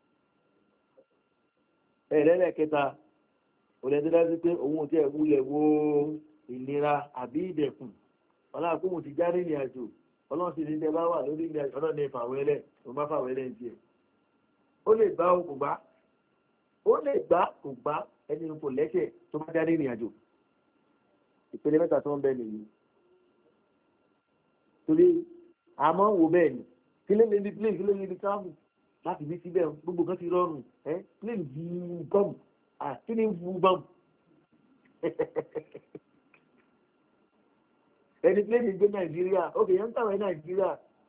ẹ̀rẹ́rẹ́ kẹta òlẹ́dẹ́dájú pé òun ò tẹ́ wulẹ̀ wo ìnira àbí ìdẹ̀kùn ọlọ́run kó mo ti já ìrìnàjò ọlọ́run sì ní tẹ́ bá wà lórí ìrìnàjò ọlọ́run ẹ̀ fàwẹ́lẹ̀ òun bá fàwẹ́lẹ̀ ń tiẹ̀ ó lè gbá o kò gbá ó lè gbá kò gbá ẹni kò lẹ́sẹ̀ tó bá dárí ìrìn àjò ìpele mẹ́ta tó ń bẹ nìyí torí àmọ́ wò bẹ́ẹ̀ ni kí ló lè ní plane kí ló lè ní travel láti bí síbẹ̀ gbogbo kan ti rọrùn ẹ́ plane bu bọ́ọ̀mù àti ní bu bọ́ọ̀mù ẹni plane gbé Nàìjíríà ókè yẹn ń tàwọn Nàìjíríà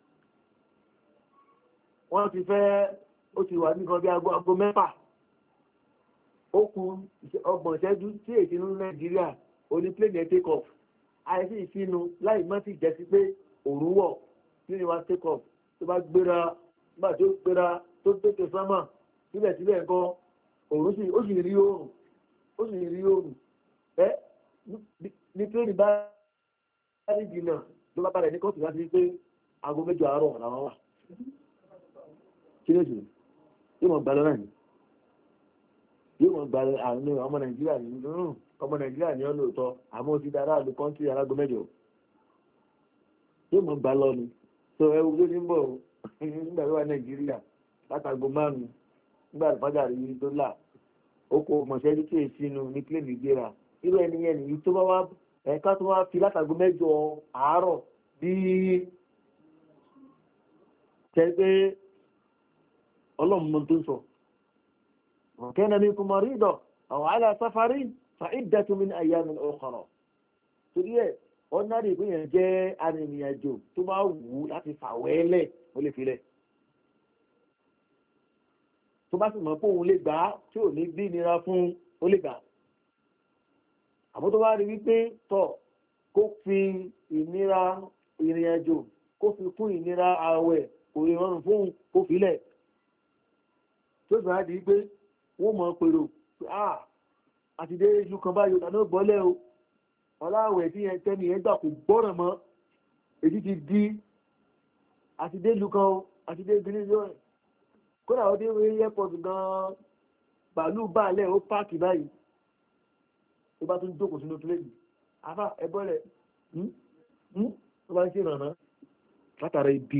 wọ́n ti fẹ́ ó ti wà nìkan bí aago aago mẹ́fà ó kù ọgbọ̀n ìṣẹ́jú tí èsì nínú Nàìjíríà oní plane ẹ̀ take off àìsí ìfinu láì má sì jẹ́ sí pé òru wọ̀ kí ni wá take off tó bá gbéra nígbà tó gbéra tó tètè sánmà síbẹ̀síbẹ̀ nǹkan òru sì ó sì rí oòrùn ó sì rí oòrùn ẹ ní plane bá rí jìnnà ló bá balẹ̀ ní kóòtù láti rí pé aago mẹ́jọ àárọ̀ làwọn wà kí ló sì yóò mọ̀ gbalọ́ náà ni yóò mọ̀ gbalọ́ àwọn ọmọ Nàìjíríà ní ọmọ Nàìjíríà ní ọ̀nà òótọ́ àmọ́ ó ti dára àlù kọ́ńtì alágo mẹ́jọ yóò mọ̀ gbalọ́ ni so ẹwù tó ní bọ̀ nígbà tó wà nàìjíríà látàgbò márùn-ún nígbà tó fájà rí dọ́là oko mọ̀ṣẹ́jú tí èsì inú ní pléènì gbéra irú ẹni yẹn nìyí tó bá wá ẹ̀ka tó wá fi látàgbò mẹ́jọ àárọ̀ bí tẹ́ pé ọlọ́run mọ́ tó ń sọ ọ̀kẹ́nà ní kùmọ̀rí ìdọ̀ àwọn àìlà sáfárí fa ìdẹ́tùmí àyà mi ọkọ̀rọ̀ torí ẹ̀ ordinary ìpínyàn jẹ́ arìnrìnàjò tó bá wù ú láti fàwẹ́lẹ̀ ó lè filẹ̀ tó bá sì mọ̀ pé òun lè gbà á tí ò ní bí nira fún ó lè gbà á àmọ́ tó bá rí wípé tọ̀ kó fi ìnira ìrìnàjò kó fi kún ìnira ààwẹ̀ kò lè rọrùn fún kó filẹ̀ tó sì rádi pé wọ́n mọ̀ pèrò pé ah àti dé ìlú kan báyìí ọ̀tà náà bọ́lẹ̀ o ọláwẹ̀ tí yẹn tẹ́ni yẹn gbà kò gbọ́rọ̀ mọ́ èyí ti di àti dé ìlú kan o àti dé ìbílẹ̀ yóò rẹ̀ kódà ó dé orí airport gan-an bàálù báàlẹ̀ ó páàkì báyìí tó bá tún jókòó sínú pléènì afá ẹbọ́lẹ̀ tó bá ń ṣe ìrànà látara ibi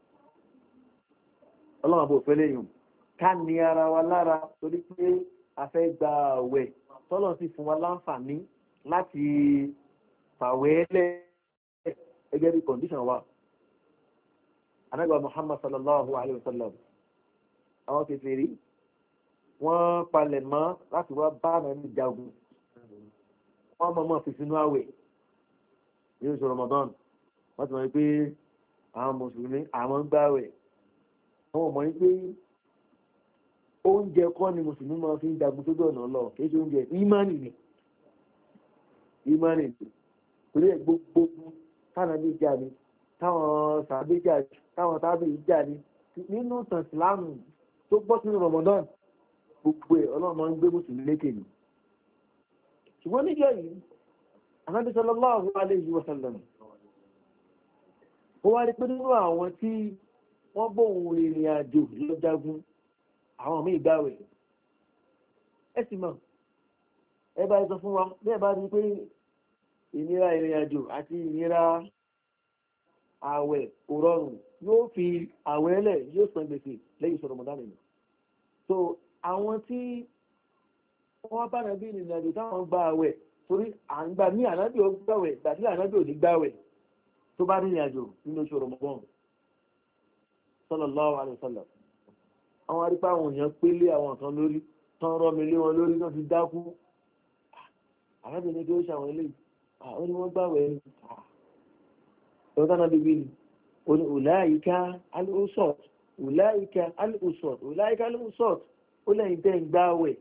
ọlọ́run àbò òfẹ́lẹ́ yìí ká ní ara wa lára torí pé a fẹ́ gba àwẹ̀ tọ́lọ̀ sì fún wa láǹfààní láti fàwẹ́lẹ̀ ẹgẹ́ bí condition wa anágbà muhammad sallallahu alaihi wasallam àwọn kèfèrí wọ́n palẹ̀ mọ́ láti wá bá nàní jagun wọ́n mọ̀ mọ́ fi sínú àwẹ̀ ní oṣù ramadan wọ́n ti mọ̀ pé àwọn mùsùlùmí àwọn ń gbàwẹ̀ wọ́n mọ̀ pé oúnjẹ kọ́ ni mùsùlùmí máa fi ń jagun tó gbọ̀nà lọ kìí ṣe oúnjẹ ìmánì ni ìmánì ni torí ẹ̀ gbogbo tánàbí jà ni táwọn sàbí jà ni táwọn tábí jà ni nínú ìtàn ìsìláàmù tó gbọ́ sínú ramadan gbogbo ẹ̀ ọlọ́run máa ń gbé mùsùlùmí lékè ni ṣùgbọ́n níjọ́ yìí Ànábì sallallahu alayhi wa sallam ó wá rí pé nínú àwọn tí wọ́n bóhun ìrìn àjò lọ jagun àwọn míì gbààwẹ̀ ẹ sì mọ̀ ẹ bá sọ fún wa bí ẹ bá rí pé ìnira ìrìn àjò àti ìnira ààwẹ̀ kò rọrùn yóò fi ààwẹ̀ ẹlẹ̀ yóò san gbèsè lẹ́yìn sọ̀rọ̀ mọ̀dánì ni so àwọn tí wọ́n bá nàbí ìrìn àjò táwọn gba ààwẹ̀ torí àgbà ní ànábì ò gbààwẹ̀ tàbí ànábì ò ní gbààwẹ̀ tó bá rìnrìn àjò nínú oṣù Ramadan sallallahu alaihi wasallam àwọn arípa àwọn èèyàn pélé àwọn kan lórí tán rọmi lé wọn lórí náà ti dákú arábìnrin kí ó ṣàwọn ilé ó ní wọ́n gbàwẹ̀ ẹni ẹ̀rọ tánà bíbí ni ó ní ulaika al-usat ulaika al-usat ulaika al-usat ó lẹ́yìn tẹ́ ń gbàwẹ̀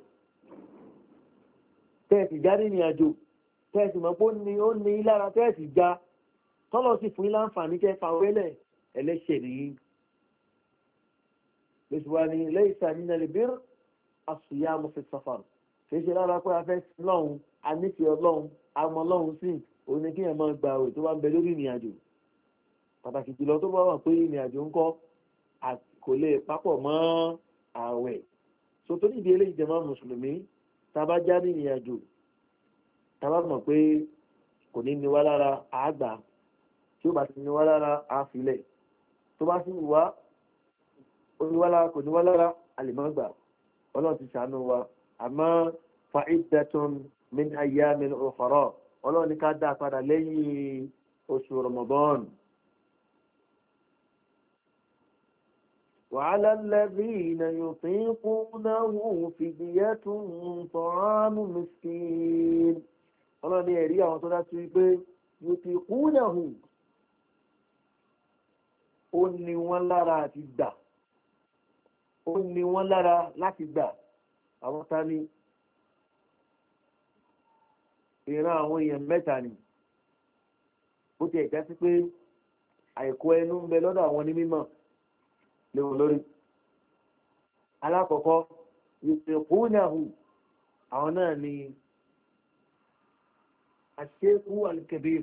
tẹ́ẹ̀sì já ní ìrìnàjò tẹ́ẹ̀sì mọ̀ pé ó ní lára tẹ́ẹ̀sì já tọ́lọ̀ sí fún ilá àǹfààní kẹfà wẹ́lẹ̀ ẹlẹ́ṣẹ̀ nìyí lẹ́sùwáni lẹ́yìnsà nínú ẹlẹ́bír àṣùyàmù fi safar kìí ṣe lára pé afẹ́ lọ́hùn anífẹ́ ọlọ́hun àmọ́ lọ́hùn sí òní kí ẹ̀ máa gba àwẹ̀ tó bá ń bẹ lórí ìrìn àjò pàtàkì jùlọ tó bá wà pé ìrìn àjò ń kọ́ kò lè papọ̀ mọ́ àwẹ̀ so tó nídìí eléyìí jẹ́ mọ́ mùsùlùmí tá a bá já ní ìrìn àjò tá a bá mọ̀ pé kò ní ní wá lára àgbà tí ó bá ti ní wá lára àfilẹ̀ tó bá sì wá oníwálára kò níwálára alìmọ́gbà ọlọ́run ti ṣàánú wa àmọ́ fa'iddatun min ayyamin ukhra ọlọ́run ní ká dá padà lẹ́yìn oṣù Ramadan wa 'ala alladhina yutiqunahu fidyatun ta'amu miskin ọlọ́run ní ẹ̀rí àwọn tó dá sí wípé yutiqunahu ó ní wọ́n lára àti gbà ó ní wọ́n lára láti gbà àwọn ta ni ìran àwọn èèyàn mẹ́ta ni ó ti ẹ̀já sí pé àìkú ẹnu ń bẹ lọ́dọ̀ àwọn onímọ̀ léwu lórí alákọ̀ọ́kọ́ yusiqunahu àwọn náà ni ash-shaykhu al-kabir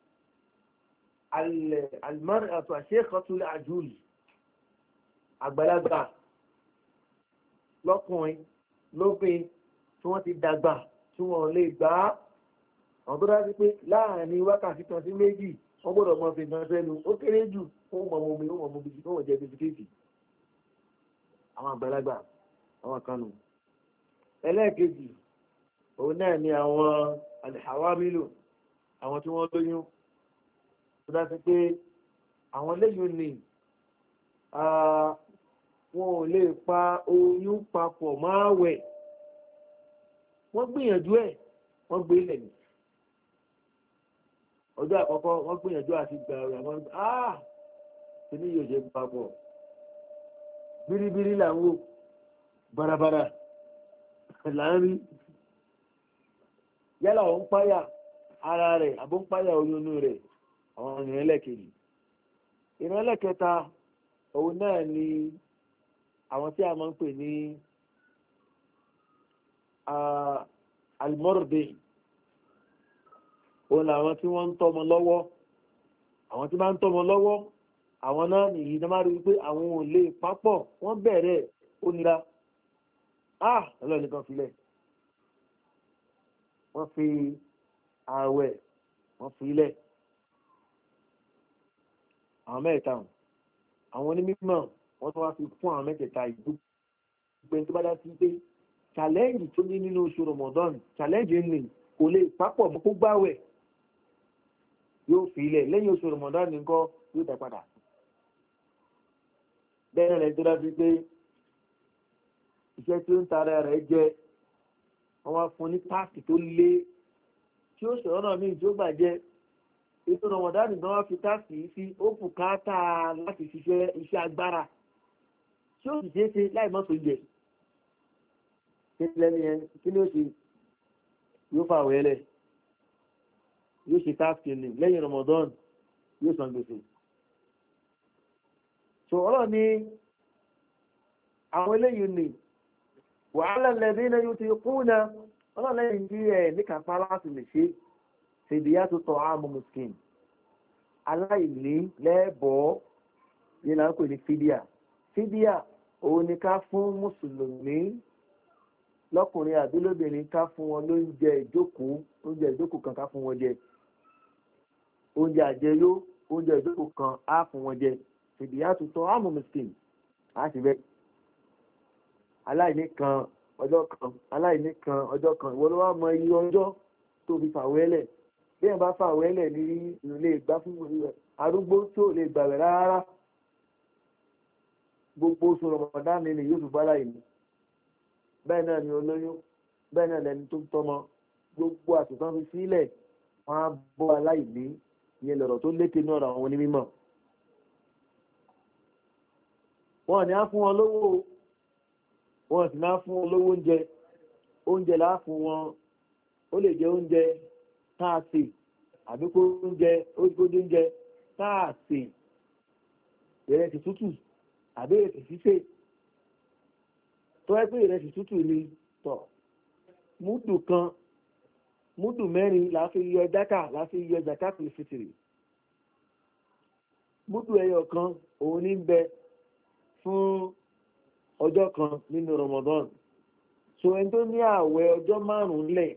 al-mar'atu ash-shaykhatu al-ajuz àgbàlagbà lọ́kùnrin lóbin tí wọ́n ti dàgbà tí wọ́n lè gbà á àwọn tó dájú pé láàrin wákàtí kan sí méjì wọ́n gbọ́dọ̀ mọ fi nǹkan sẹ́nu ó kéré jù wọ́n mọ omi wọ́n mọ bisikì wọ́n jẹ bisikíìtì àwọn àgbàlagbà àwọn kanu ẹlẹ́ẹ̀kejì òun náà ni àwọn alìhàwámílò àwọn tí wọ́n lóyún tó dá sí pé àwọn lẹ́yìn ni wọn ò lè pa oyún papọ̀ máa wẹ̀ wọ́n gbìyànjú ẹ̀ wọ́n gbé ilẹ̀ ní ọjọ́ àkọ́kọ́ wọ́n gbìyànjú àti gbà ọ̀rọ̀ àwọn ah tí ní yóò jẹ́ papọ̀ bíríbírí làwọn barabara láàrin yálà ó ń páyà ara rẹ̀ àbó ń páyà oyún rẹ̀ àwọn ìrìn ẹlẹ́kejì ìrìn ẹlẹ́kẹta òun náà ni àwọn tí a máa ń pè ní almọ́rọ̀dé òun làwọn tí wọ́n ń tọ́mọ lọ́wọ́ àwọn tí bá ń tọ́mọ lọ́wọ́ àwọn náà nìyí tó máa rí wípé àwọn ò lè pápọ̀ wọ́n bẹ̀rẹ̀ ó nira ah ọlọ́run nìkan filẹ̀ wọ́n fi ààwẹ̀ wọ́n fi ilẹ̀ àwọn mẹ́ta àwọn onímọ̀ wọ́n tó wá fi fún àwọn mẹ́tẹ̀ẹ̀ta ìlú gbé tó bá dá sí pé challenge tó ní nínú oṣù Ramadan challenge ní kò lè pápọ̀ mọ́ kó gbáwẹ̀ yóò fi ilẹ̀ lẹ́yìn oṣù Ramadan nìkan yóò dá padà bẹ́ẹ̀ rẹ̀ tó dá sí pé iṣẹ́ tí ó ń tara rẹ̀ jẹ́ wọ́n wá fún ní táàkì tó lé tí ó sọ̀rọ̀ náà míì tí ó gbàjẹ́ ètò Ramadan nìkan wá fi táàkì sí ó bùkátà láti ṣiṣẹ́ iṣẹ́ agbára tí ó sì ṣeé ṣe láì mọ́ tó jẹ kí lẹ́ni yẹn kí ni ó ṣe yóò fà wẹ́lẹ̀ yóò ṣe táàkì ní lẹ́yìn Ramadan yóò san gbèsè so ọlọ́ọ̀ ni àwọn eléyìí ni wàhálà lẹ́bí náà yóò ti kú náà ọlọ́ọ̀ lẹ́yìn tí ẹ̀ ní kàpá láti lè ṣe ṣèdíyà tó tọ́ àmọ́ muskin aláìní lẹ́bọ̀ọ́ yìí là ń pè ní fídíà fídíà òun ni ká fún mùsùlùmí lọ́kùnrin àbí lóbìnrin ká fún wọn lóúnjẹ ìjókòó oúnjẹ ìjókòó kan ká fún wọn jẹ oúnjẹ àjẹyó oúnjẹ ìjókòó kan á fún wọn jẹ ṣèdíyà tó tọ́ àmọ́ muskin á sì bẹ́ẹ̀ aláìní kan ọjọ́ kan aláìní kan ọjọ́ kan ìwọ ló wá mọ iye ọjọ́ tó fi fàwẹ́lẹ̀ bí ẹ̀ bá fàwẹ́lẹ̀ ní ilé ìgbà fún arúgbó tó lè gbàwẹ̀ rárá gbogbo oṣù Ramadan ni yóò fi bára ìlú bẹ́ẹ̀ náà ni olóyún bẹ́ẹ̀ náà lẹni tó tọ́mọ gbogbo àtúntàn fi sílẹ̀ wọ́n á bọ́ aláìní ìyẹn lọ̀rọ̀ tó lékè ní ọ̀rọ̀ àwọn onímọ̀ wọn ni á fún wọn lówó wọn sì máa fún wọn lówó oúnjẹ oúnjẹ láà fún wọn ó lè jẹ oúnjẹ táàsì àbí kó oúnjẹ oúnjẹ oúnjẹ táàsì ìrẹsì tútù àbí ìrẹsì sísè tó ẹ pé ìrẹsì tútù ni tọ múdù kan múdù mẹ́rin la fi yọ jákà la fi yọ jákà fi fìtìrì múdù ẹyọ kan òun ní bẹ fún ọjọ́ kan nínú Ramadan so ẹni tó ní ààwẹ̀ ọjọ́ márùn-ún lẹ̀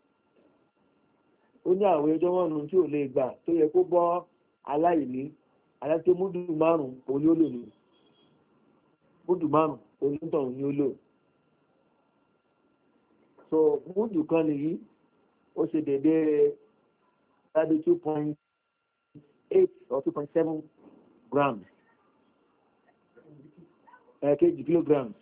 ó ní ààwẹ̀ ọjọ́ márùn-ún tí ò lè gbà tó yẹ kó bọ́ aláìní aláìní múdù márùn-ún òun ni ó lò ní múdù márùn-ún onítọ̀hún ni ó lò so múdù kan nìyí ó ṣe dédé thirty two point eight or two point seven grams kg kilograms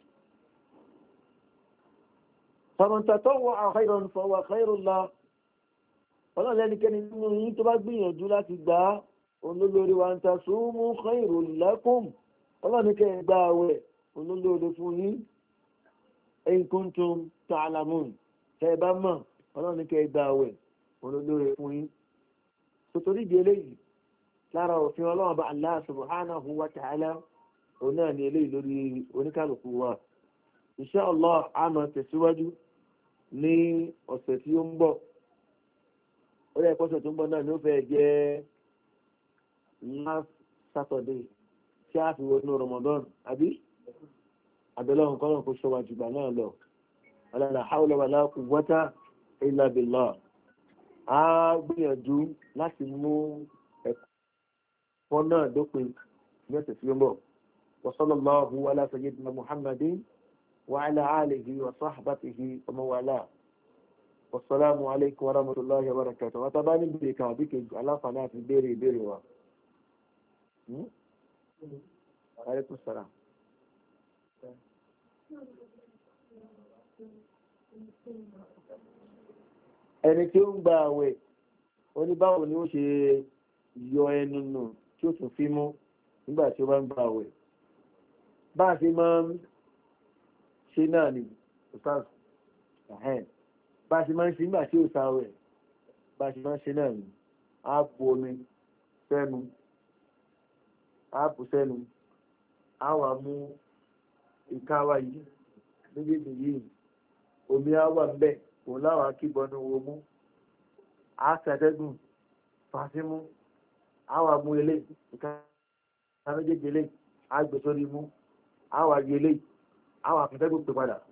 فمن تطوع خيرا فهو خير له ọlọ́run lẹ́nikẹ́ni nínú yín tó bá gbìyànjú láti gbà á olólórí wa ń ta súnmú khairul lakum ọlọ́run kẹ́ gbà àwẹ̀ olólórí fún yín in kuntum ta'lamun tẹ́ bá mọ̀ ọlọ́run kẹ́ gbà àwẹ̀ olólórí fún yín sotori di eléyìí lára òfin ọlọ́run bá Allah subhanahu wa ta'ala òun náà ni eléyìí lórí oníkàlùkù wa insha Allah a máa tẹ̀síwájú ní ọ̀sẹ̀ tí ó ń bọ̀ ó yẹ kọ́sẹ̀ tó ń bọ̀ náà ni ó fẹ́ jẹ́ last Saturday tí a fi wọnú Ramadan àbí àbẹ̀lọ́run kọ́nà kó ṣọwà jùgbà náà lọ wala hawla wala quwwata illa billah a gbìyànjú láti mú ẹ̀kọ́ ẹ̀kọ́ náà dópin ní ọ̀sẹ̀ tí ó ń bọ̀ wasallallahu ala sayyidina muhammadin wa ala alihi wa sahbatihi wa mawala wassalamu alaikum wa rahmatullahi wa barakatuh wa ta bá ní bèèrè kan àbí kejì aláǹfààní àti béèrè ìbéèrè wa alaikum salam ẹni tí ó ń gba àwẹ̀ oníbáwò ni ó ṣe yọ ẹnu nù tí ó tún fi mú nígbà tí ó bá ń gba àwẹ̀ bá a ṣe máa ń ṣe náà ni ustaz bá a ṣe máa ń ṣe nígbà tí ó sáwẹ̀ bá a ṣe máa ń ṣe náà ni a bu omi sẹ́nu a bù sẹ́nu a wà mú ìka wa yìí méjèèjì yìí omi á wà ń bẹ̀ òun láwọn akíbọnú wo mú a ṣàtẹ́gùn fàṣímú a wà mú ilé ìka méjèèjì ilé a gbé sórí mú a wà yí ilé a wà fàtẹ́gùn pè padà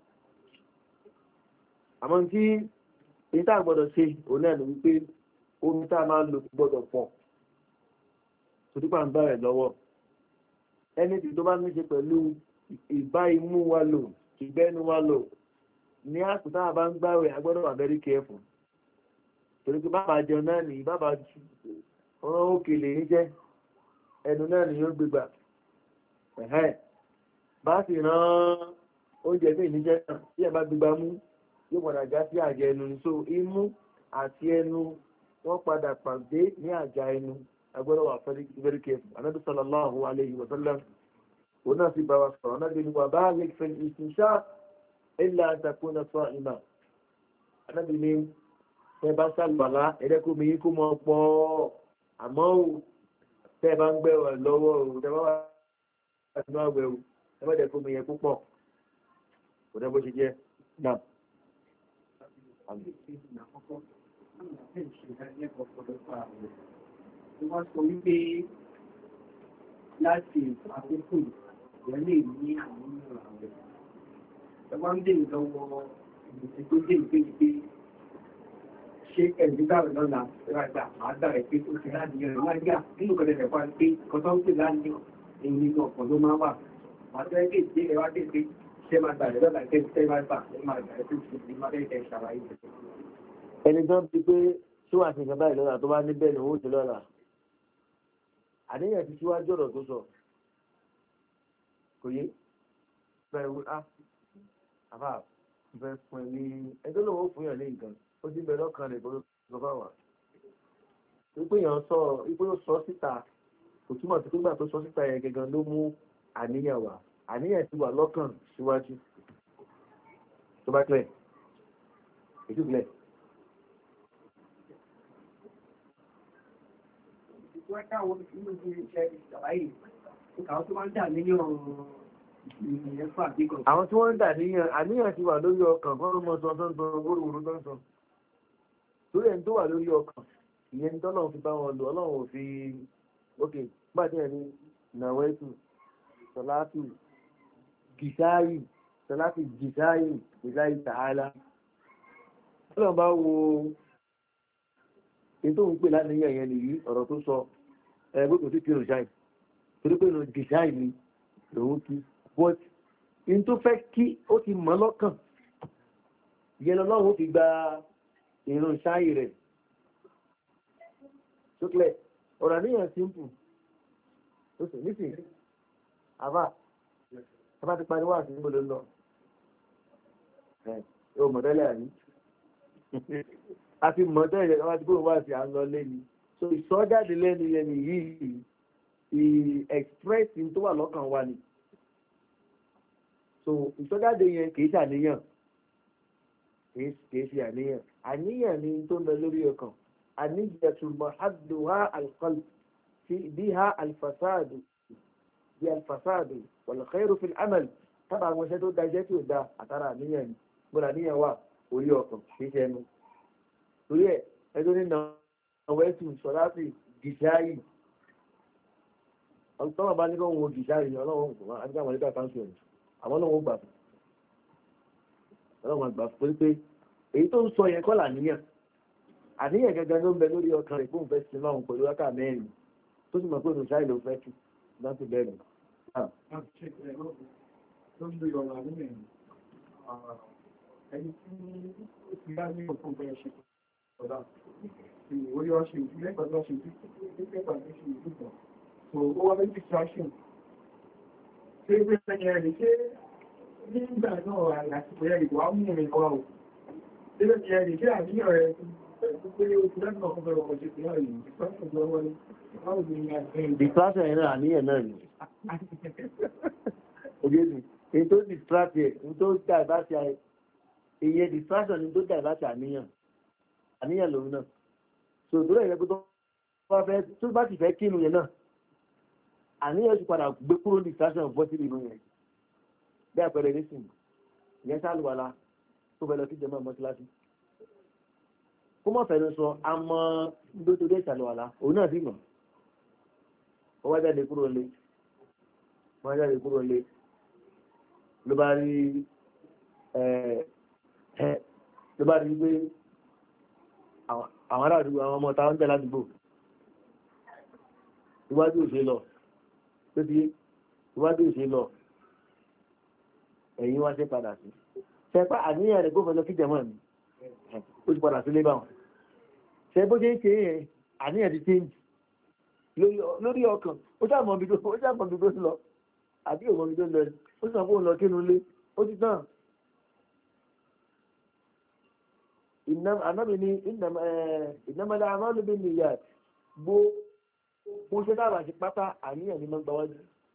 àmọ́ tí èyí tá a gbọ́dọ̀ ṣe òun náà ni wípé omi tá a máa lò gbọ́dọ̀ pọ̀ torí pa ń bá rẹ̀ lọ́wọ́ ẹni tí tó bá ní ṣe pẹ̀lú ìbá imú wa lò ìgbẹ́nu wa lò ní àkùtà àbá ń gbáwẹ̀ agbọ́dọ̀ wà very careful torí pé bàbá jẹun náà ní bàbá ọ̀rọ̀ òkèlè ní jẹ́ ẹnu náà ní yóò gbégbà ẹ̀hẹ́ bá sì rán oúnjẹ ní ìníjẹ́ náà tí ẹ bá gbégbá mú yóò padà já sí àjẹ ẹnu ní so imú àti ẹnu wọ́n padà pàdé ní àjà ẹnu agbọ́dọ̀ wà very careful anábì sallallahu alayhi wa sallam òun náà sì bá wa sọ̀rọ̀ náà bí wà bá lè fẹ́ ìsìnṣá ilẹ̀ àtàkùnà sọ ìmà anábì ní ẹ bá sàlùbàlá ẹ̀rẹ́kùn mi kó mọ́ pọ̀ àmọ́ ò tẹ́ bá ń gbẹ̀wẹ̀ lọ́wọ́ ò tẹ́ bá wà láti náà wẹ̀ ò ẹ bá dẹ̀kùn mi yẹ púpọ̀ kò dẹ́ bó ṣe jẹ́ náà. Wọ́n sọ wípé láti àkókò ìyẹn lè ní àwọn ìrìn àwẹ̀. Ẹgbọ́n ń dè lọ́wọ́ ìgbésẹ̀ tó dé ìgbé ṣe ẹ̀rí dáwẹ̀ lọ́la rágbà àádá ẹ̀ pé ó ti láti yẹn láti yà nínú kọ̀dẹ̀ rẹ̀ wá pé kọ́tọ́ ń pè láti èyí nínú ọ̀pọ̀ ló máa wà. Àti ẹgbẹ́ ìdí ẹwà dé pé ṣé máa gbà lọ́la kẹ́ tẹ́ máa gbà ẹ máa gbà ẹ tó ti di máa bẹ́ẹ̀ ṣàlàyé. Ẹni tó ń bi pé ṣé wàá ṣe ìjọba ìlọ́la tó bá níbẹ̀ ni owó ti lọ́la. Àníyàn ti síwájú ọ̀rọ̀ tó sọ. Kò yé? Bẹ́ẹ̀ wí á. Àbá fẹ́ fún ẹ ní ẹjọ́ lòun ó fún yàn ní nǹkan. Ó ti bẹ̀rẹ̀ ọkàn rẹ̀ kó ló bá wà. Ipò èèyàn sọ ipò yóò sọ síta. Kò túmọ̀ sí pé nígbà tó sọ síta yẹn gangan ló mú àníyàn wá. Àníyàn ti wà lọ́kàn síwájú. Tó bá kílẹ̀. Ètò ìpìlẹ̀. Wọ́n káwọn inú iṣẹ́ ìṣàlàyé àwọn tó máa ń dà nínú ìyẹn fún àbíkọ̀. Àwọn tí wọ́n ń dà níyàn àníyàn ti wà lórí ọkàn fún ọmọ sọ tó ń sọ wóróworó tó ń sọ. Lórí ẹni tó wà lórí ọkàn ìyẹn tó lọ́wọ́ fi bá wọn lò ọlọ́run ò fi ókè gbàdé ẹni nàwẹ́tù sọláàtù gìsáyì sọláàtù gìsáyì gìsáyì tààlà. Ọlọ́run bá wo èyí tó ń pè láníyàn yẹn nìyí ọ̀rọ̀ tó sọ ẹgbẹ́ kò sí kírun ṣáì torí pé ìrìn gìṣáì ni lòun kí but in tó fẹ́ kí ó ti mọ́ lọ́kàn yẹn lọ́wọ́ fi gba ìrìn ṣáì rẹ̀ sókè ọ̀rọ̀ àníyàn simple ó sì nísìnyí àbá àbá ti pariwo àti níbo ló ń lọ ẹ̀ ẹ̀ ò mọ̀tẹ́lẹ̀ àní àti mọ̀tẹ́ ìrẹ̀lẹ̀ wá ti gbóhùn wá sí à ń lọ lẹ́ni so ìsọ́jáde lẹ́nu yẹni yìí ì-express tó wà lọ́kàn wa ni so ìsọ́jáde yẹn kìí ṣàníyàn kìí ṣe àníyàn àníyàn ni tó ń bẹ lórí ọkàn àníyàn túnbọ̀ àdùhá alqalb bí ha alfasadu bí alfasadu wal khairu fil amal tábà àwọn iṣẹ́ tó dájẹ́ tí ò da àtàrà àníyàn ni gbọ́dọ̀ àníyàn wà orí ọkàn kìí ṣe ẹnu torí ẹ̀ ẹjọ́ nínú ọwọ́ ẹ̀sùn sọ́láṣì gìṣáyì ọ̀tọ́wọ̀ bá ní kọ́ wọn gìṣáyì ọlọ́run kò máa ajáwọn ẹgbẹ́ àkáǹtì ọ̀rọ̀ àwọn náà wọ́n gbà fún ọlọ́run àgbà fún pé èyí tó ń sọ yẹn kọ́ làníyàn àníyàn gẹ́gẹ́ ló ń bẹ lórí ọkàn rẹ̀ fún ìfẹ́ sí lọ́run pẹ̀lú ọkà mẹ́rin tó sì mọ̀ pé òun ṣáì ló fẹ́ kí láti bẹ̀rẹ̀. Ẹni tí ó ti dá ní òkú bẹ́ẹ̀ ṣe ọ̀dá, ìwòrí ọṣù ìlẹ́gbẹ̀ẹ́ lọ́ṣù ìlẹ́gbẹ̀ẹ́ ṣe ìdúkọ̀. So, ó wá lẹ́gbẹ̀ẹ́ distraction. Ṣé ìgbẹ́ ẹ̀yẹ rẹ̀ ṣe nígbà náà àti pẹ̀lú ìwà mú mi kọ́ ọ̀? Ṣé ìgbẹ́ ẹ̀yẹ rẹ̀ ṣe àníyàn rẹ̀ pé ó ti lẹ́gbẹ̀ẹ́ ọkọ̀ bẹ̀rẹ̀ ọkọ̀ ṣe pẹ̀lú ìrìn distraction lọ́wọ́ ní? Distraction yẹn náà àníyàn náà ni. Òjèjì, èyí tó distract ẹ̀, èyí tó dà bá ti àyè, èyí distraction ni tó dà bá ti àníyàn. Àníyàn lòun náà. So, tó rẹ̀ yẹ kó tó bá ti fẹ́ kínú yẹn náà, àníyàn sì padà gbé kúrò distraction bọ́ sí ìlú yẹn. Bí àpẹẹrẹ nísìn, ìyẹn sálùwàlá tó fẹ́ lọ sí jẹmọ́ mọ́síláṣí. Kó mọ̀ fẹ́nu sọ, a mọ ndó tó dé ìsàlùwàlá, òun náà sì mọ̀. Ó wá jáde kúrò lé. Wọ́n jáde kúrò lé. Ló bá rí ẹ̀ ẹ̀ ló bá rí pé àwọn ará àdúgbò àwọn ọmọ táwọn ń tẹ̀ ládùúgbò. Iwájú òṣè lọ. Tó ti iwájú òṣè lọ. Ẹ̀yìn wá ṣe padà sí. Ṣẹpá àníyàn rẹ̀ gómìnà kí jẹmọ́ ni. Ó ti padà sí lé báwọn. Ṣẹ bó ṣe ń ṣe yẹn, àníyàn ti change. Lórí ọkàn, ó ṣàmọ̀ bí tó lọ. Àbí òmọ̀ bí tó lọ. Ó sàn fóun lọ kínú lé. Ó ti tán. Ànábì ni ìnámọ́lá àmọ́lùbí ni ìyá gbó mo ṣe dábàá sí pátá àníyàn ní mọ́ gbáwájú.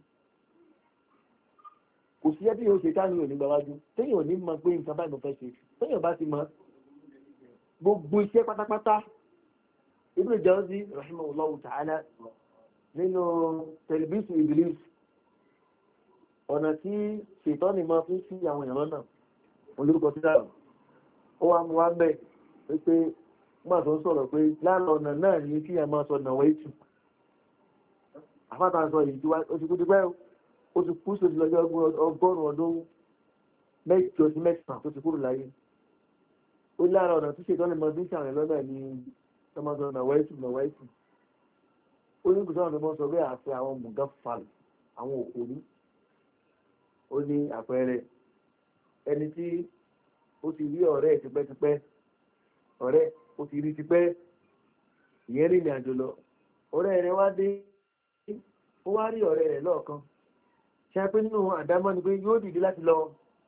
Kò sí ẹbí yóò ṣe káníyàn ní gbáwájú. Téèyàn ò ní mọ̀ pé nǹkan báyìí mo fẹ́ ṣe. Téèyàn bá ti mọ̀ gbogbo iṣẹ́ pátápátá. Ibn Jawzi rahimahullahu ta'ala nínú tẹlifíṣù Iblis ọ̀nà tí ṣètọ́nì máa fi sí àwọn èèyàn náà olórúkọ sí dáàrùn. Ó wá mú wá bẹ́ẹ̀ wípé máa tó ń sọ̀rọ̀ pé láàrín ọ̀nà náà ní kí ẹ máa sọ nàwọ̀ ètù. Àfáàtà sọ yìí tí ó ti kú ti pẹ́ ó ti kú sójú lọ́jọ́ ọgọ́rùn-ún ọdún mẹ́jọ sí mẹ́sàn-án tó ti kúrò láyé. Ó láàrín ọ̀nà tí ṣètọ́nì máa fi ń ṣàrìn lọ́nà ní ọmọdé nàwọ̀ ètù nàwọ̀ ètù. Ó ní kùsọ́ ọ̀nà mọ́ sọ bẹ́ẹ̀ àti àwọn mùgáfàl àwọn òkòrí. Ó ní àpẹẹrẹ ẹni tí ó ti rí ọ̀rẹ́ tipẹ́tipẹ́ ọ̀rẹ́ ó ti rí tipẹ́ ìyẹn rí ní àjò lọ ọ̀rẹ́ rẹ̀ wá dé ó wá rí ọ̀rẹ́ rẹ̀ lọ́ọ̀kan ṣe pé nínú àdámọ́ ni pé yóò dìde láti lọ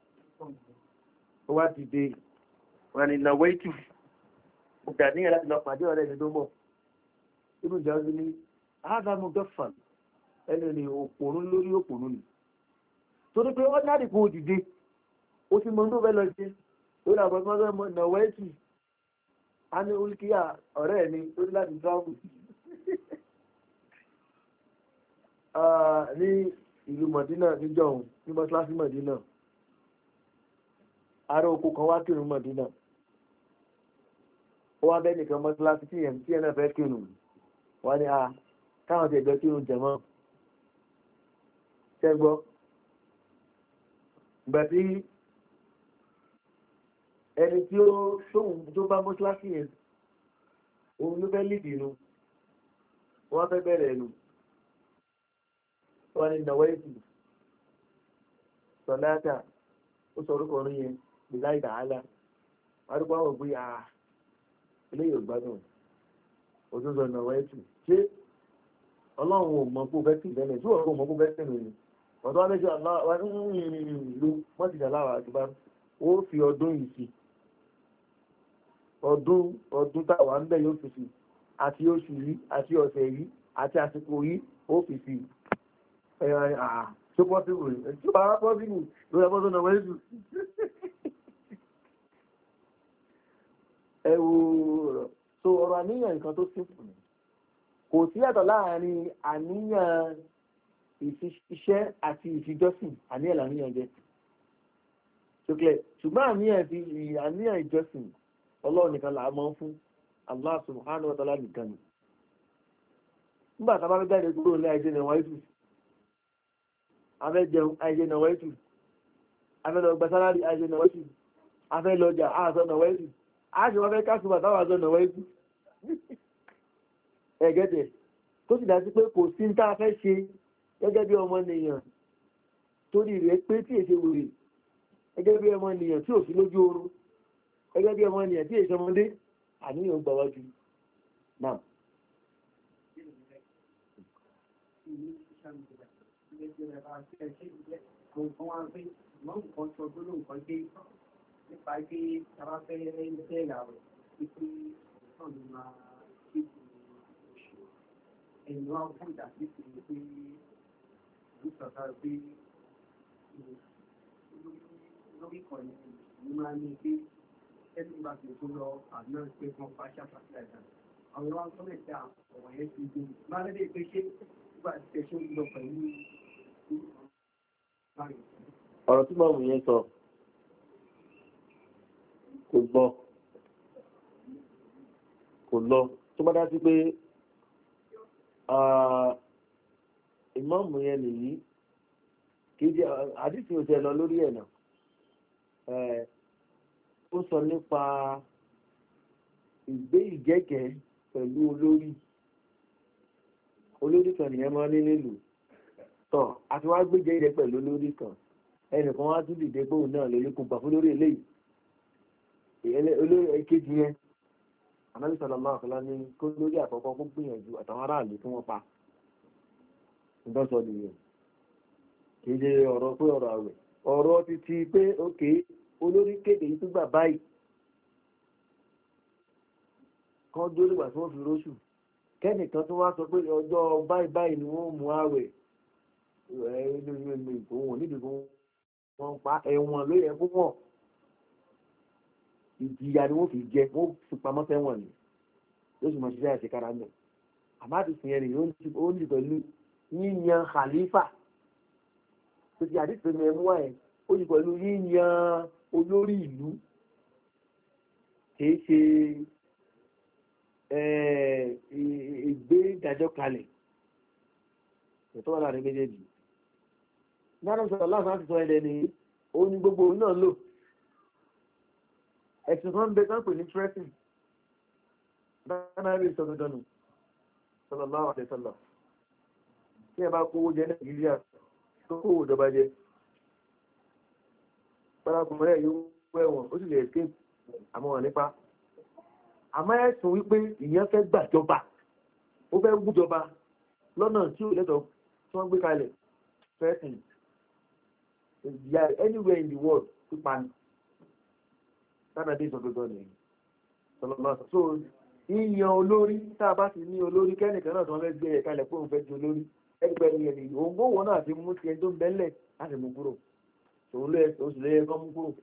ó wá dìde wọn ni ìnáwó ètù ó dà níyàn láti lọ pàdé ọ̀rẹ́ rẹ̀ tó mọ̀ inú ìjà ọdún ní ádámù gọ́fàn ẹni ni òpònú lórí òpònú ni torí pé ọ́ náà dìkún òdìdé ó ti mọ tó fẹ́ lọ sí lórí àbọ̀tán mọ́ ìnáwó ètù a ní olùkíyà ọ̀rẹ́ mi tó ní láti travel ní ìlú Mọ̀dínà níjọ́ òun ní mọ́sálásí Mọ̀dínà ará oko kan wá kírun Mọ̀dínà ó wá bẹ́ nìkan mọ́sálásí tí ẹ̀ tí ẹ̀ náà fẹ́ kírun wá ní a káwọn ti ẹ̀gbẹ́ kírun jẹ̀mọ́ ṣẹ́gbọ́ ìgbà tí ẹni tí ó ṣóhun tó bá mọ́sálásí yẹn òun ló fẹ́ lìdì inú wọ́n fẹ́ bẹ̀rẹ̀ ẹnu wọ́n ni nàwọ́ ètù sọ̀láta ó sọ orúkọ orin yẹn bìlá ìdáhálà wádùúgbò àwọn ògbé àà ilé yóò gbádùn òtún sọ nàwọ́ ètù ṣé ọlọ́run ò mọ̀ kó fẹ́ tì lẹ́lẹ̀ tí wọ́n mọ̀ kó fẹ́ tì lẹ́lẹ̀ ọ̀dọ́ alẹ́jọ́ ìlú mọ́tìjà láwà àti bá ó fi ọdún yìí sí ọdún ọdún táwà ń bẹ̀ yóò fi sí àti oṣù yìí àti ọ̀sẹ̀ yìí àti àsìkò yìí ó fi sí ẹ̀yà àà tó pọ́síbù rẹ̀ tí ó bá pọ́síbù lórí ẹgbọ́n náà wẹ́sù ẹwù so ọ̀rọ̀ àníyàn nǹkan tó sípù ní kò sí yàtọ̀ láàrin àníyàn ìṣiṣẹ́ àti ìfijọ́sìn àníyàn làníyàn jẹ́ ṣùgbọ́n àníyàn ti àníyàn ìjọsìn ọlọ́run nìkan là á mọ́ fún Allah subhanahu wa ta'ala nìkan ni nígbà tá a bá fẹ́ jáde kúrò ní àìjẹ́ náà wáyé afẹ́ jẹun àìjẹ́ náà wáyé afẹ́ lọ gba sálárì àìjẹ́ náà wáyé afẹ́ lọ jà àṣọ náà wáyé àṣọ wọn fẹ́ kásùbà táwọn àṣọ náà wáyé ẹ̀gẹ́tẹ̀ tó sì dájú pé kò sí tá a fẹ́ ṣe gẹ́gẹ́ bí ọmọ nìyàn torí rẹ̀ pé tí èṣe wèrè gẹ́gẹ́ bí ọmọ nìyàn tí ò sí lójú oorun gẹ́gẹ́ bí ọmọ nìyàn tí èṣe ọmọdé àníyàn gbà wájú náà. Nípa pé tàbá fẹ́ bẹ́ẹ̀ làwẹ̀ wípé náà ló máa ṣe oṣù ẹ̀yìn wá fún ìdásí sí pé ìlú sọ̀tà pé lórí kan ní máa ní pé ẹni bá ti tó lọ àná pé wọ́n pa ṣàpàtì àìsàn àwọn ìwà tó mẹ́ta ọ̀wọ̀ yẹn ti gbé máa lẹ́dẹ̀ pé ṣé nígbà tí tẹ̀sán lọ pẹ̀lú ọ̀rọ̀ tí màmú yẹn sọ kò lọ kò lọ tó bá dá sí pé ìmáàmù yẹn nìyí kìí jẹ́ àdìsí òjò ẹ̀ lọ lórí ẹ̀ náà ó sọ nípa ìgbé ìjẹ́kẹ̀ pẹ̀lú olórí olórí kan nìyẹn máa ní nílùú tọ́ àti wá gbé jẹ́ pẹ̀lú olórí kan ẹnìkan wá tún dìde gbóhùn náà lórí kò gbà fún lórí eléyìí olórí èkejì yẹn Ànábì sallallahu alaihi wasallam ní kó lórí àkọ́kọ́ kó gbìyànjú àtàwọn aráàlú tí wọ́n pa ìdọ́sọ nìyẹn kì í ṣe ọ̀rọ̀ pé ọ̀rọ̀ àwẹ̀ ọ̀rọ̀ ti ti pé ókè olórí kéde yìí tó gbà báyìí kan dórí wà tí wọ́n fi róṣù kẹ́nìkan tó wá sọ pé ọjọ́ báyìí báyìí ni wọ́n mú àwẹ̀ òun níbi fún wọn pa ẹ̀wọ̀n ló yẹ fún wọn ìjìyà ni wọ́n fi jẹ wọ́n fi pamọ́ sẹ́wọ̀n ni yóò sì mọ̀ ṣiṣẹ́ àṣekára náà àmọ́ àti sìn ẹ̀rìn ó ní pẹ̀lú yíyan khalifa tó ti àdìsí ní ẹmú ẹ̀ ó ní pẹ̀lú yíyan olórí ìlú kìí ṣe ìgbé ìdájọ́ kalẹ̀ ètò wà láàrin méjèèjì náà sọ̀rọ̀ láti láti sọ ẹ̀dẹ̀ ni ó ní gbogbo náà lò ẹ̀sùn kan bẹ tán pè ní tracing dáná rí ìsọdọ̀dọ̀nù sọ̀rọ̀ láwọn àtẹ́sọ̀lọ̀ tí ẹ bá kówó jẹ nàìjíríà tó kówó ìjọba jẹ pálákùnrin ẹ̀ yóò wẹ̀wọ̀n ó sì lè escape àmọ́ wọn nípa àmọ́ ẹ̀sùn wípé ìyẹn fẹ́ gbàjọba ó fẹ́ gbújọba lọ́nà tí ò lẹ́tọ̀ọ́ tí wọ́n gbé kalẹ̀ tracing anywhere in the world pípa ni tánàdé ìsọ̀gbọ̀gbọ̀ ni sọlọ́lọ́sọ̀ so yíyan olórí tá a bá ti ní olórí kẹ́nìkan náà tí wọ́n fẹ́ gbé ẹ̀ka ilẹ̀ fóun fẹ́ di olórí ẹgbẹ́ ni ẹni ògbówó náà ti mú ti ẹni tó ń bẹ́lẹ̀ láti mú kúrò òun lé oṣù lé ẹ̀kọ́ mú kúrò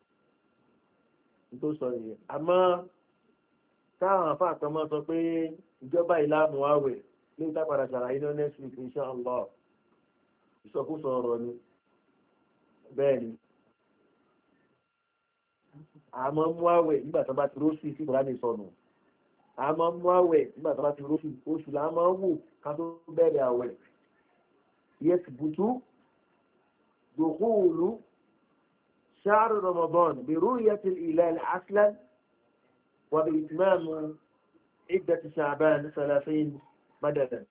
tó sọ nìyẹn àmọ́ táwọn àfáà kan máa sọ pé ìjọba ìlànà àwẹ̀ ní ìtàpadà ṣàlàyé ní next week inshallah ìsọkúsọ ọ̀rọ̀ ni bẹ́ẹ̀ ni àmọ́ mú àwẹ̀ nígbà tó bá ti rósì sí ìbúrádì sọnù àmọ́ mú àwẹ̀ nígbà tó bá ti rósì oṣù là máa ń wò ká tó bẹ̀rẹ̀ àwẹ̀ yẹ ti bùtú dòkúùlù ṣáàrù Ramadan bí rúyẹtì ilẹ̀ aslan wà bí ìtìmáàmù ìdẹ̀tì Sha'ban salafin madadan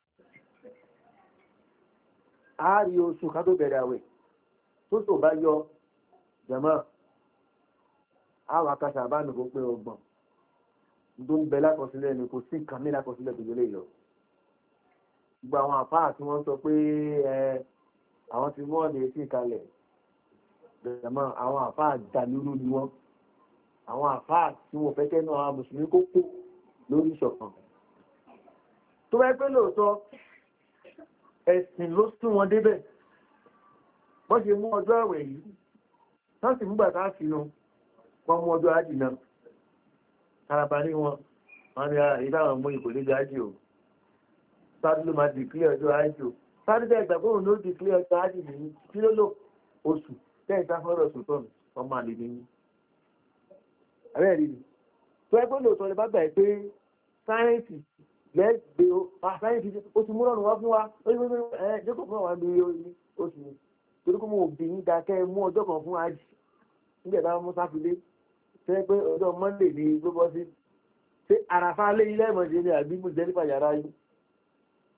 ààrí oṣù ká tó bẹ̀rẹ̀ àwẹ̀ tó tó bá yọ jama àwọn akásà àbánu kó pé ọgbọ̀n tó ń bẹ lákọsílẹ̀ ní kò sí nǹkan ní lákọsílẹ̀ tó yẹlé lọ gbogbo àwọn àfáà tí wọ́n sọ pé ẹ àwọn ti mú ọ̀nà etí kalẹ̀ jama àwọn àfáà dàlúrú ni wọ́n àwọn àfáà tí wọ́n fẹ́ kẹ́nu àwọn mùsùlùmí kó kó lórí ìṣọ̀kan tó bá pẹ́ lóòótọ́ ẹ̀sìn ló sún wọn débẹ̀ wọ́n ṣe mú ọjọ́ àwẹ̀ yìí wọ́n sì mú gbàtà sínú wọ́n mú ọjọ́ ájì náà karaba ní wọn wọ́n ní ìdáwọn mú ìkò ní gájì o sáàdì ló máa dìklẹ̀ ọjọ́ ájì o sáàdì tẹ́ ìgbà fóòrùn ló dìklẹ̀ ọjọ́ ájì nìyí kí ló lò oṣù tẹ́ ìsáfọ́rọ̀ sùtọ́nù ọmọ àlè nìyí àbẹ́ẹ̀ rí ni tó ẹgbẹ́ lóòótọ́ lè bá gbà pé sáyẹ́ǹsì lẹ́gbẹ̀ẹ́ sáyẹ́ǹsì ó ti mú lọ́rùn wá fún wa ẹ̀ jókòó fún àwọn àmì oṣù torí kó mú obìnrin dákẹ́ mú ọjọ́ kan fún ájì nígbà bá mú sáfilé tẹ́ pé ọjọ́ monday ní gbogbo sí ṣé àràfà lé ilé ìmọ̀jẹ́ ní àbí mú jẹ́ nípa yàrá yìí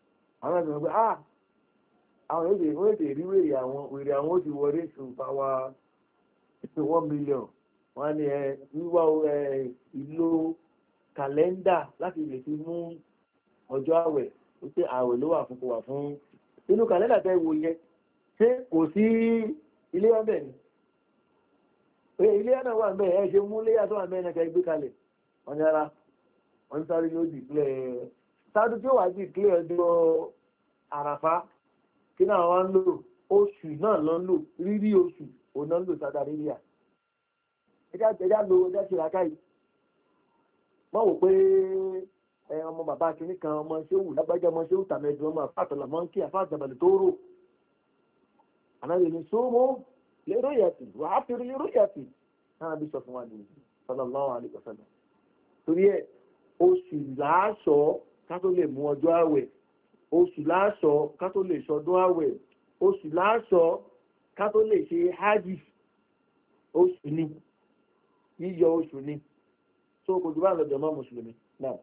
àwọn ẹ̀sìn pé ah àwọn èdè wọ́n èdè rí wèrè àwọn wèrè àwọn ó ti wọlé sùn fáwa one million wọ́n ní ẹ wíwá ẹ ìlò kàlẹ́ndà láti lè fi mú ọjọ́ àwẹ̀ ó pé àwẹ̀ ló wà fún kò wà fún inú kàlẹ́ndà tẹ́ wo yẹ ṣé kò sí ilé wọn bẹ̀ ni pé ilé náà wà bẹ́ẹ̀ ẹ ṣe mú léyà tó wà bẹ́ẹ̀ náà kẹ́ gbé kalẹ̀ wọ́n ní ara wọ́n ní sáré yóò dìklẹ̀ sáájú tí ó wà dìklẹ̀ ọjọ́ àràfá kí náà wọ́n ń lò oṣù náà lọ ń lò rírí oṣù òun náà ń lò sádà rírí à ẹjá ẹjá lo ẹjá ṣe ra káyìí wọ́n wò pé ẹ ọmọ bàbá kìíní kan ọmọ ṣéwù lágbájá ọmọ ṣéwù tàmẹ́dùn ọmọ àfàtàlà mọ́ kí àfàtàbàlẹ̀ tó rò ànáyè ní sómó lérò yàtì wà á fi lérò yàtì náà bí sọ fún wa ní sallallahu alaihi wasallam torí ẹ oṣù láàṣọ ká tó lè mú ọjọ́ àwẹ̀ oṣù láàṣọ ká tó lè ṣọdún àwẹ̀ oṣù láàṣọ ká tó lè ṣe hajj oṣù ni yíyọ oṣù ni tó kò jù bá lọ jọmọ́ mùsùlùmí náà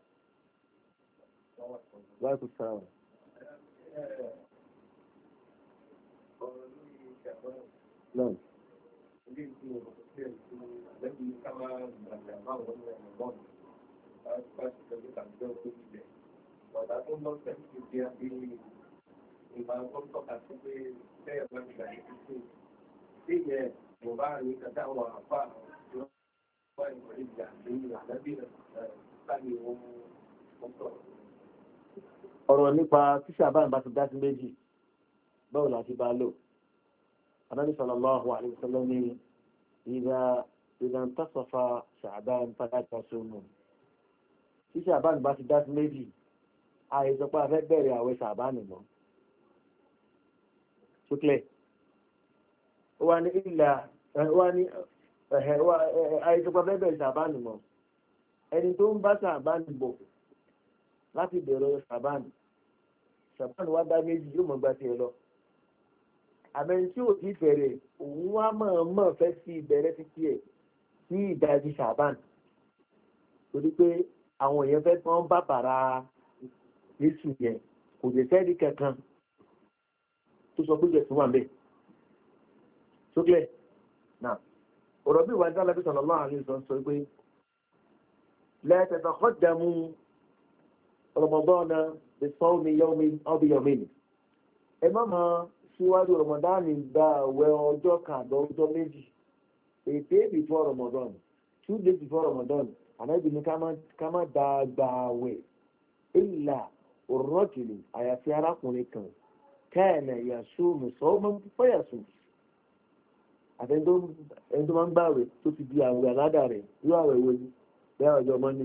wáyé kò sára wọn. náà Ọ̀dà tó lọ sẹ́yìn ti di àbí ìgbà tó tọ́ka sí pé bẹ́ẹ̀ bá ti gbàgbé títí. Bí ìyẹn mo bá rí kàtà àwọn àpá àwọn ìwà ìwà ìjà ní àdábì láti ohun ọ̀tọ̀. ọ̀rọ̀ nípa tí Ṣàbáàn bá ti dá sí méjì báwo la ti bá lò. Ànábì sallallahu alaihi wasallam ní ìdá ìdá ń tàṣọfà Ṣàbáàn fala tasumu. Tí Ṣàbáàn bá ti dá sí méjì àìsọpá afẹ́ bẹ̀rẹ̀ àwẹ̀ Ṣàbáànì mọ́ ṣúklẹ̀ ó wá ní ìlà wá ní àìsọpá afẹ́ bẹ̀rẹ̀ Ṣàbáànì mọ́ ẹni tó ń bá Ṣàbáànì bọ̀ láti bẹ̀rẹ̀ Ṣàbáànì Ṣàbáànì wá dá méjì yóò mọ̀ gbá tiẹ̀ lọ àmẹ́ni tí ò ti bẹ̀rẹ̀ òun wá mọ̀ọ́mọ̀ fẹ́ sí ìbẹ̀rẹ̀ títí ẹ̀ sí ìdajì Ṣàbáànì torí pé àwọn èèyàn fẹ́ tán bá bàrà Jésù yẹn kò lè sẹ́ẹ̀dì kankan tó sọ pé Jésù wà bẹ́ẹ̀. Sókè náà ọ̀rọ̀ bí ìwádìí alábí sallallahu alaihi wasallam sọ pé la tataqaddamu Ramadana bi sawmi yawmin aw bi yawmayn. Ẹ má máa síwájú Ramadan gba àwẹ̀ ọjọ́ kan àbọ̀ ọjọ́ méjì. A day before Ramadan, two days before Ramadan, ànábì ní ká má da gba àwẹ̀ ìlà òrọ́jùlù àyàfi arákùnrin kan káànà yàṣù mùsọ́ọ́mọ́ fọ́yàṣù àtẹni tó máa ń gbààwẹ̀ tó ti di àwẹ̀ aládà rẹ̀ yóò àwẹ̀ wo ni bẹ́ẹ̀ ọjọ́ mọ́ndé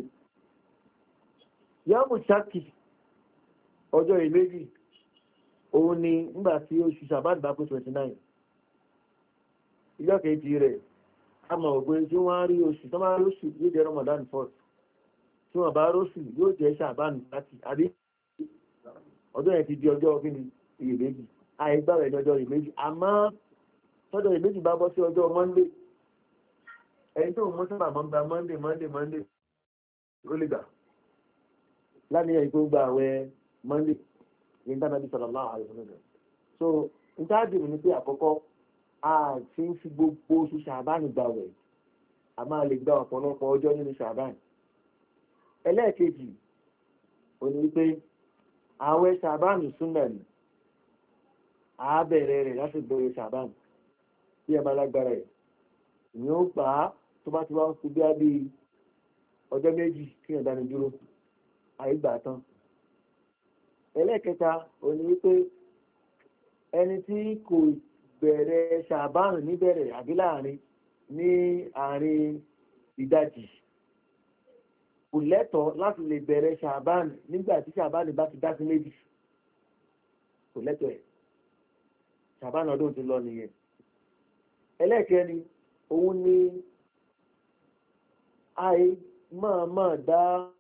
yàmù ṣáàkì ọjọ́ ìméjì òun ni nígbà tí oṣù Ṣàbáàn bá pé twenty nine ìjọ kejì rẹ̀ a mọ̀ ògbé tí wọ́n á rí oṣù tó máa rí oṣù yóò jẹ́ Ramadan first tí wọ́n bá róṣù yóò jẹ́ Ṣàbáàn láti àbí ọjọ́ yẹn ti di ọjọ́ kíni iyèméjì àìgbàwẹ̀ ní ọjọ́ iyèméjì àmọ́ tọ́jọ́ iyèméjì bá bọ́ sí ọjọ́ Monday ẹni tó mọ́ sábà máa ń gba Monday Monday Monday ó lè gbà láníyàn ìgbó gba àwẹ̀ Monday ní Ànábì sallallahu alaihi wasallam so ìtajà mi ni pé àkọ́kọ́ a ti ń fi gbogbo oṣù Ṣàbáàn gbàwẹ̀ a máa lè gba ọ̀pọ̀lọpọ̀ ọjọ́ nínú Ṣàbáàn ẹlẹ́ẹ̀kejì ò ní pé àwẹ̀ Ṣàbáàn súnmọ̀ ní àábẹ̀rẹ̀ rẹ̀ láti bẹ̀rẹ̀ Ṣàbáàn bí ẹ bá lágbára ẹ̀ ni ó gbà á tó bá ti wá ń kú bí á bí ọjọ́ méjì kí ẹ̀ dáni dúró àìgbà tán ẹlẹ́ẹ̀kẹta ò ní pé ẹni tí kò bẹ̀rẹ̀ Ṣàbáàn níbẹ̀rẹ̀ àbí láàrin ní àárín ìdajì kò lẹ́tọ̀ọ́ láti lè bẹ̀rẹ̀ Ṣàbáàn nígbà tí Ṣàbáàn bá ti dá sí méjì kò lẹ́tọ̀ọ́ ẹ̀ Ṣàbáàn ọdún ti lọ nìyẹn ẹlẹ́ẹ̀kẹrin òun ni àì mọ̀ọ́mọ̀ dá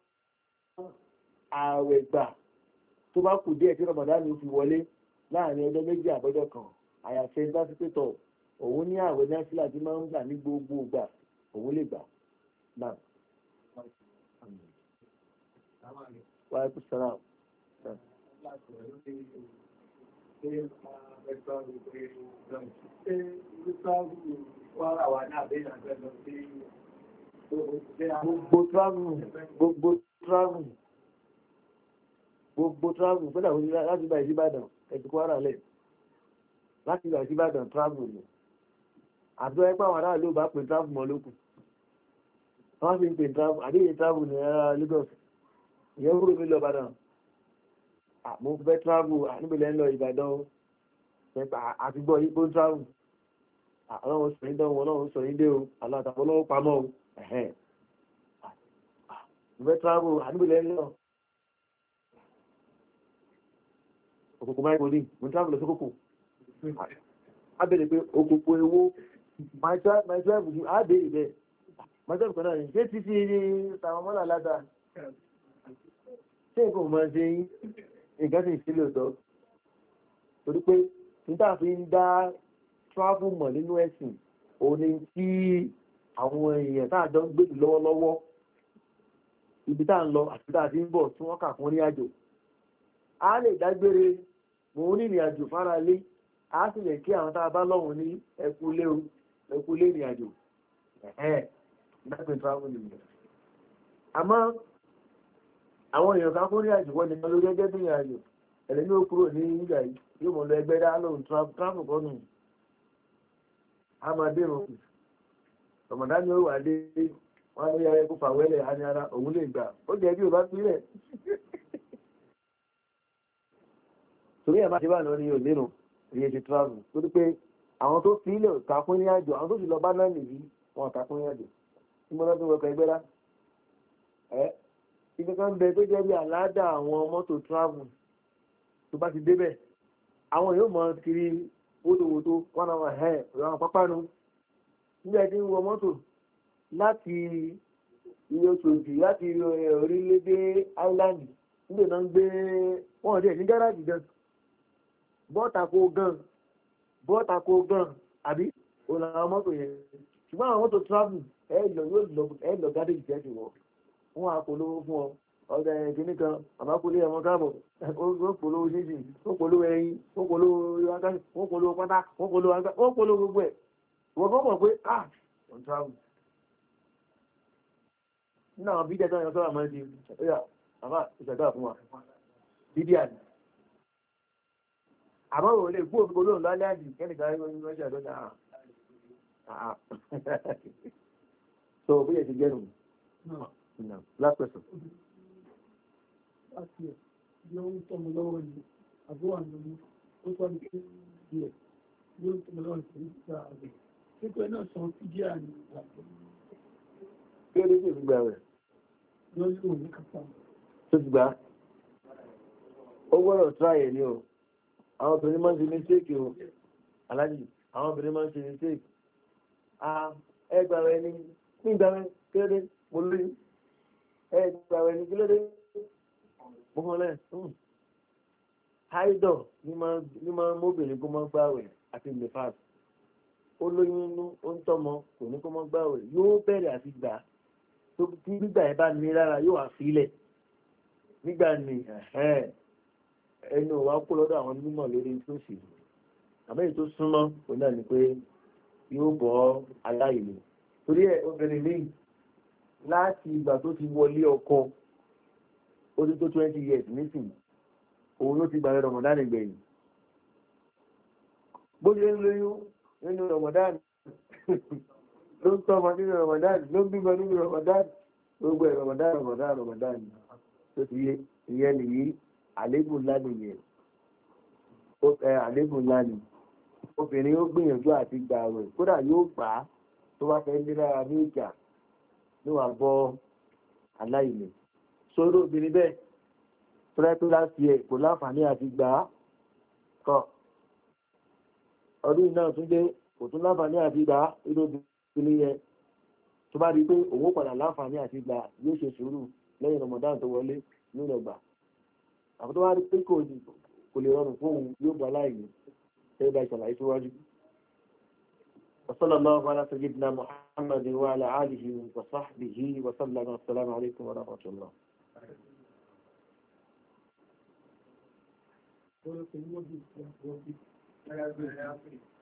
ààwẹ̀ gbà tó bá kù díẹ̀ tí Ramadan ní fi wọlé láàrin ọjọ́ méjì àbọ́jọ́ kan àyàfẹ́ dásípẹ́tọ̀ òun ní ààwẹ̀ náà sílà tí máa ń gbà ní gbogbo ìgbà òun lè gbà náà. Wa alaikum salaam. Gbogbo travel, gbogbo travel, gbogbo travel, fẹ́lá òní láti bá ìsíbàdàn, ẹ̀dùkú ara lẹ̀, láti bá ìsíbàdàn travel ni. Àjọ ẹgbẹ́ àwọn ará ló bá pè travel mọ́ lókù. Wọ́n fi ń pè travel, àdéhìí travel ní ara Lagos. Ìyẹn kúrò mi lọ Ìbàdàn. Mo fẹ́ travel, níbẹ̀lẹ̀ ń lọ Ìbàdàn àti gbọ́ yípo travel. Ọlọ́run sọ yín dánwò, ọlọ́run sọ yín dé o, aláàtàkọ́ ọlọ́run pamọ́ o. Ẹ̀hẹ́n. Mo fẹ́ travel, níbẹ̀lẹ̀ ń lọ. Òkùnkùn máa ń kò ní, mo travel lọ sí kòkò. A bẹ̀rẹ̀ pé òkùnkùn ewó, my travel ní àdé ìbẹ̀. My travel kan náà ní, ṣé títí ní tàwọn mọ́là látà? Ṣé nǹkan mọ́ ṣe yín? Nǹkan sì sílẹ̀ ọ̀tọ̀. Torí pé nígbà fi ń dá travel mọ̀ nínú ẹ̀sìn, òun ni tí àwọn èèyàn tá àjọ ń gbé lọ́wọ́lọ́wọ́, ibi tá ń lọ àti tá ti ń bọ̀ tí wọ́n kà fún ní àjò. A lè dágbére, mo ní ìrìn àjò fara lé, a sì lè kí àwọn tá a bá lọ́wọ́ ní ẹkùlé o, ẹkùlé ìrìn àjò. Ẹ̀hẹ́n, dágbé travel nìyẹn. Àmọ́ àwọn èèyàn kan fún ní àjò wọ́n ni lórí ẹgbẹ́ bí ìrìn àjò, ẹ̀lẹ́ ní ó kúrò ní ìgbà yìí, yóò mọ̀ lọ ẹgbẹ́ dá lóhun travel kọ́nù. A máa dé rọ̀ ọmọdá ni ó wà dé wọ́n ní ẹrẹ kó fàwẹ́lẹ̀ a ní ara òun lè gbà ó jẹ́ bí ò bá pílẹ̀ torí ẹ̀ máa ṣe bá lọ ní òlérò ìyẹn ti travel torí pé àwọn tó fi ilẹ̀ takún ní àjò àwọn tó sì lọ bá náà nìyí wọn takún ní àjò tí mo lọ́dún wọkọ̀ ẹgbẹ́ rá ẹ́ ibi kan bẹ tó jẹ́ bí àládà àwọn mọ́tò travel tó bá ti débẹ̀ àwọn yóò mọ kiri wótòwótò wọn àwọn ẹ̀ ọ̀rọ̀ pápánu nígbà tí ń wọ mọ́tò láti ilé oṣooṣì láti orílẹ̀-èdè island nígbà náà ń gbé wọ́n dẹ̀ ní gáràjì gan bọ́ọ̀tàkó gan bọ́ọ̀tàkó gan àbí òun àwọn mọ́tò yẹn ṣùgbọ́n àwọn mọ́tò travel ẹ lọ gádé ìjẹ́ ti wọ̀ wọ́n á polówó fún ọ ọ̀dà ìkíní kan àbákúlé ẹ̀wọ̀n káàbọ̀ ó polówó ṣíṣì ó polówó ẹyin ó polówó wákàtí ó polówó pátá ó polówó agbá ó polówó gbogbo ẹ̀ wọ́n kọ́ mọ̀ pé ah on travel nínú àwọn bídíà tó yàn sọ́rọ̀ àmọ́ ẹ̀dí ẹ̀yà àmà ìṣẹ̀dá fún wa bídíà ni àmọ́ òun lè gbó òfin olóòrùn lálẹ́ àjì kẹ́nìkan rí oyin lọ́ṣẹ̀ àdọ́jà àà so bí ẹ̀ ti jẹ́ nù last question. Láti ẹ̀ bí ó ń tọ́mọ lọ́wọ́ ni àbúrò àmì ó tọ́ ní kí díẹ̀ bí ó ń tọ́mọ lọ́wọ́ ní ìgbà àgbẹ̀ pípẹ́ náà sọ fídíà ní ìgbà kí ó dé sí ìgbà rẹ̀ lórí òun ní kápá tó ti gbà ó gbọ́dọ̀ tráyẹ̀ ni o àwọn obìnrin máa ń ṣe mistake o aláàjì àwọn obìnrin máa ń ṣe mistake ẹgbà rẹ̀ ní nígbà rẹ̀ kí ló dé mo lóyún ẹgbà rẹ̀ ní kí ló dé mo hàn lẹ́ haidọ̀ ní máa ń móbìnrin kó máa gbà rẹ̀ àti nefas ó lóyún inú ó ń tọ́mọ kò ní kó máa gbà rẹ̀ yóò bẹ̀rẹ̀ àti gbà tó tí gbígbà ẹ̀ bá ní rárá yóò wà sílẹ̀ nígbà ní ẹnu wa kó lọ́dọ̀ àwọn onímọ̀ lórí tó sì àmọ́ tó súnmọ́ òun náà ni pé yóò bọ́ aláìní torí ẹ̀ obìnrin míì láti ìgbà tó ti wọlé ọkọ ó ti tó twenty years nísìnyí òun ló ti gbàrẹ̀ rọmọdánì gbẹ̀yìn bó ṣe ń lóyún nínú rọmọdánì ló ń tọ́mọ nínú rọmọdánì ló ń bímọ nínú rọmọdánì gbogbo ẹ̀ rọmọdánì rọmọdánì rọmọdánì tó ti yé ìyẹn nìyí àlébù ńlá nìyẹn àlébù ńlá ni obìnrin ó gbìyànjú àti gbà rẹ̀ kódà yóò gbà á tó bá fẹ́ ní lára ní ìjà ló wà bọ́ aláìní sórí obìnrin bẹ́ẹ̀ tó rẹ́ tó láti ẹ̀ kò láǹfààní àti gbà á kọ́ ọdún náà tún dé kò tún láǹfààní àti gbà á irú obìnrin yẹn tó bá rí pé òun padà láǹfààní àti gbà yóò ṣe sùúrù lẹ́yìn Ramadan tó wọlé nínú ọgbà àbúrò tó wá rí pé kò lè rọrùn fóun yóò gbà láìní tẹ́lẹ̀ bá ìṣàlàyé síwájú. وصلى الله على سيدنا محمد وعلى آله وصحبه وسلم. السلام عليكم ورحمة الله. Wọ́n ti mú bí wọ́n bí. Ẹgbẹ̀rẹ̀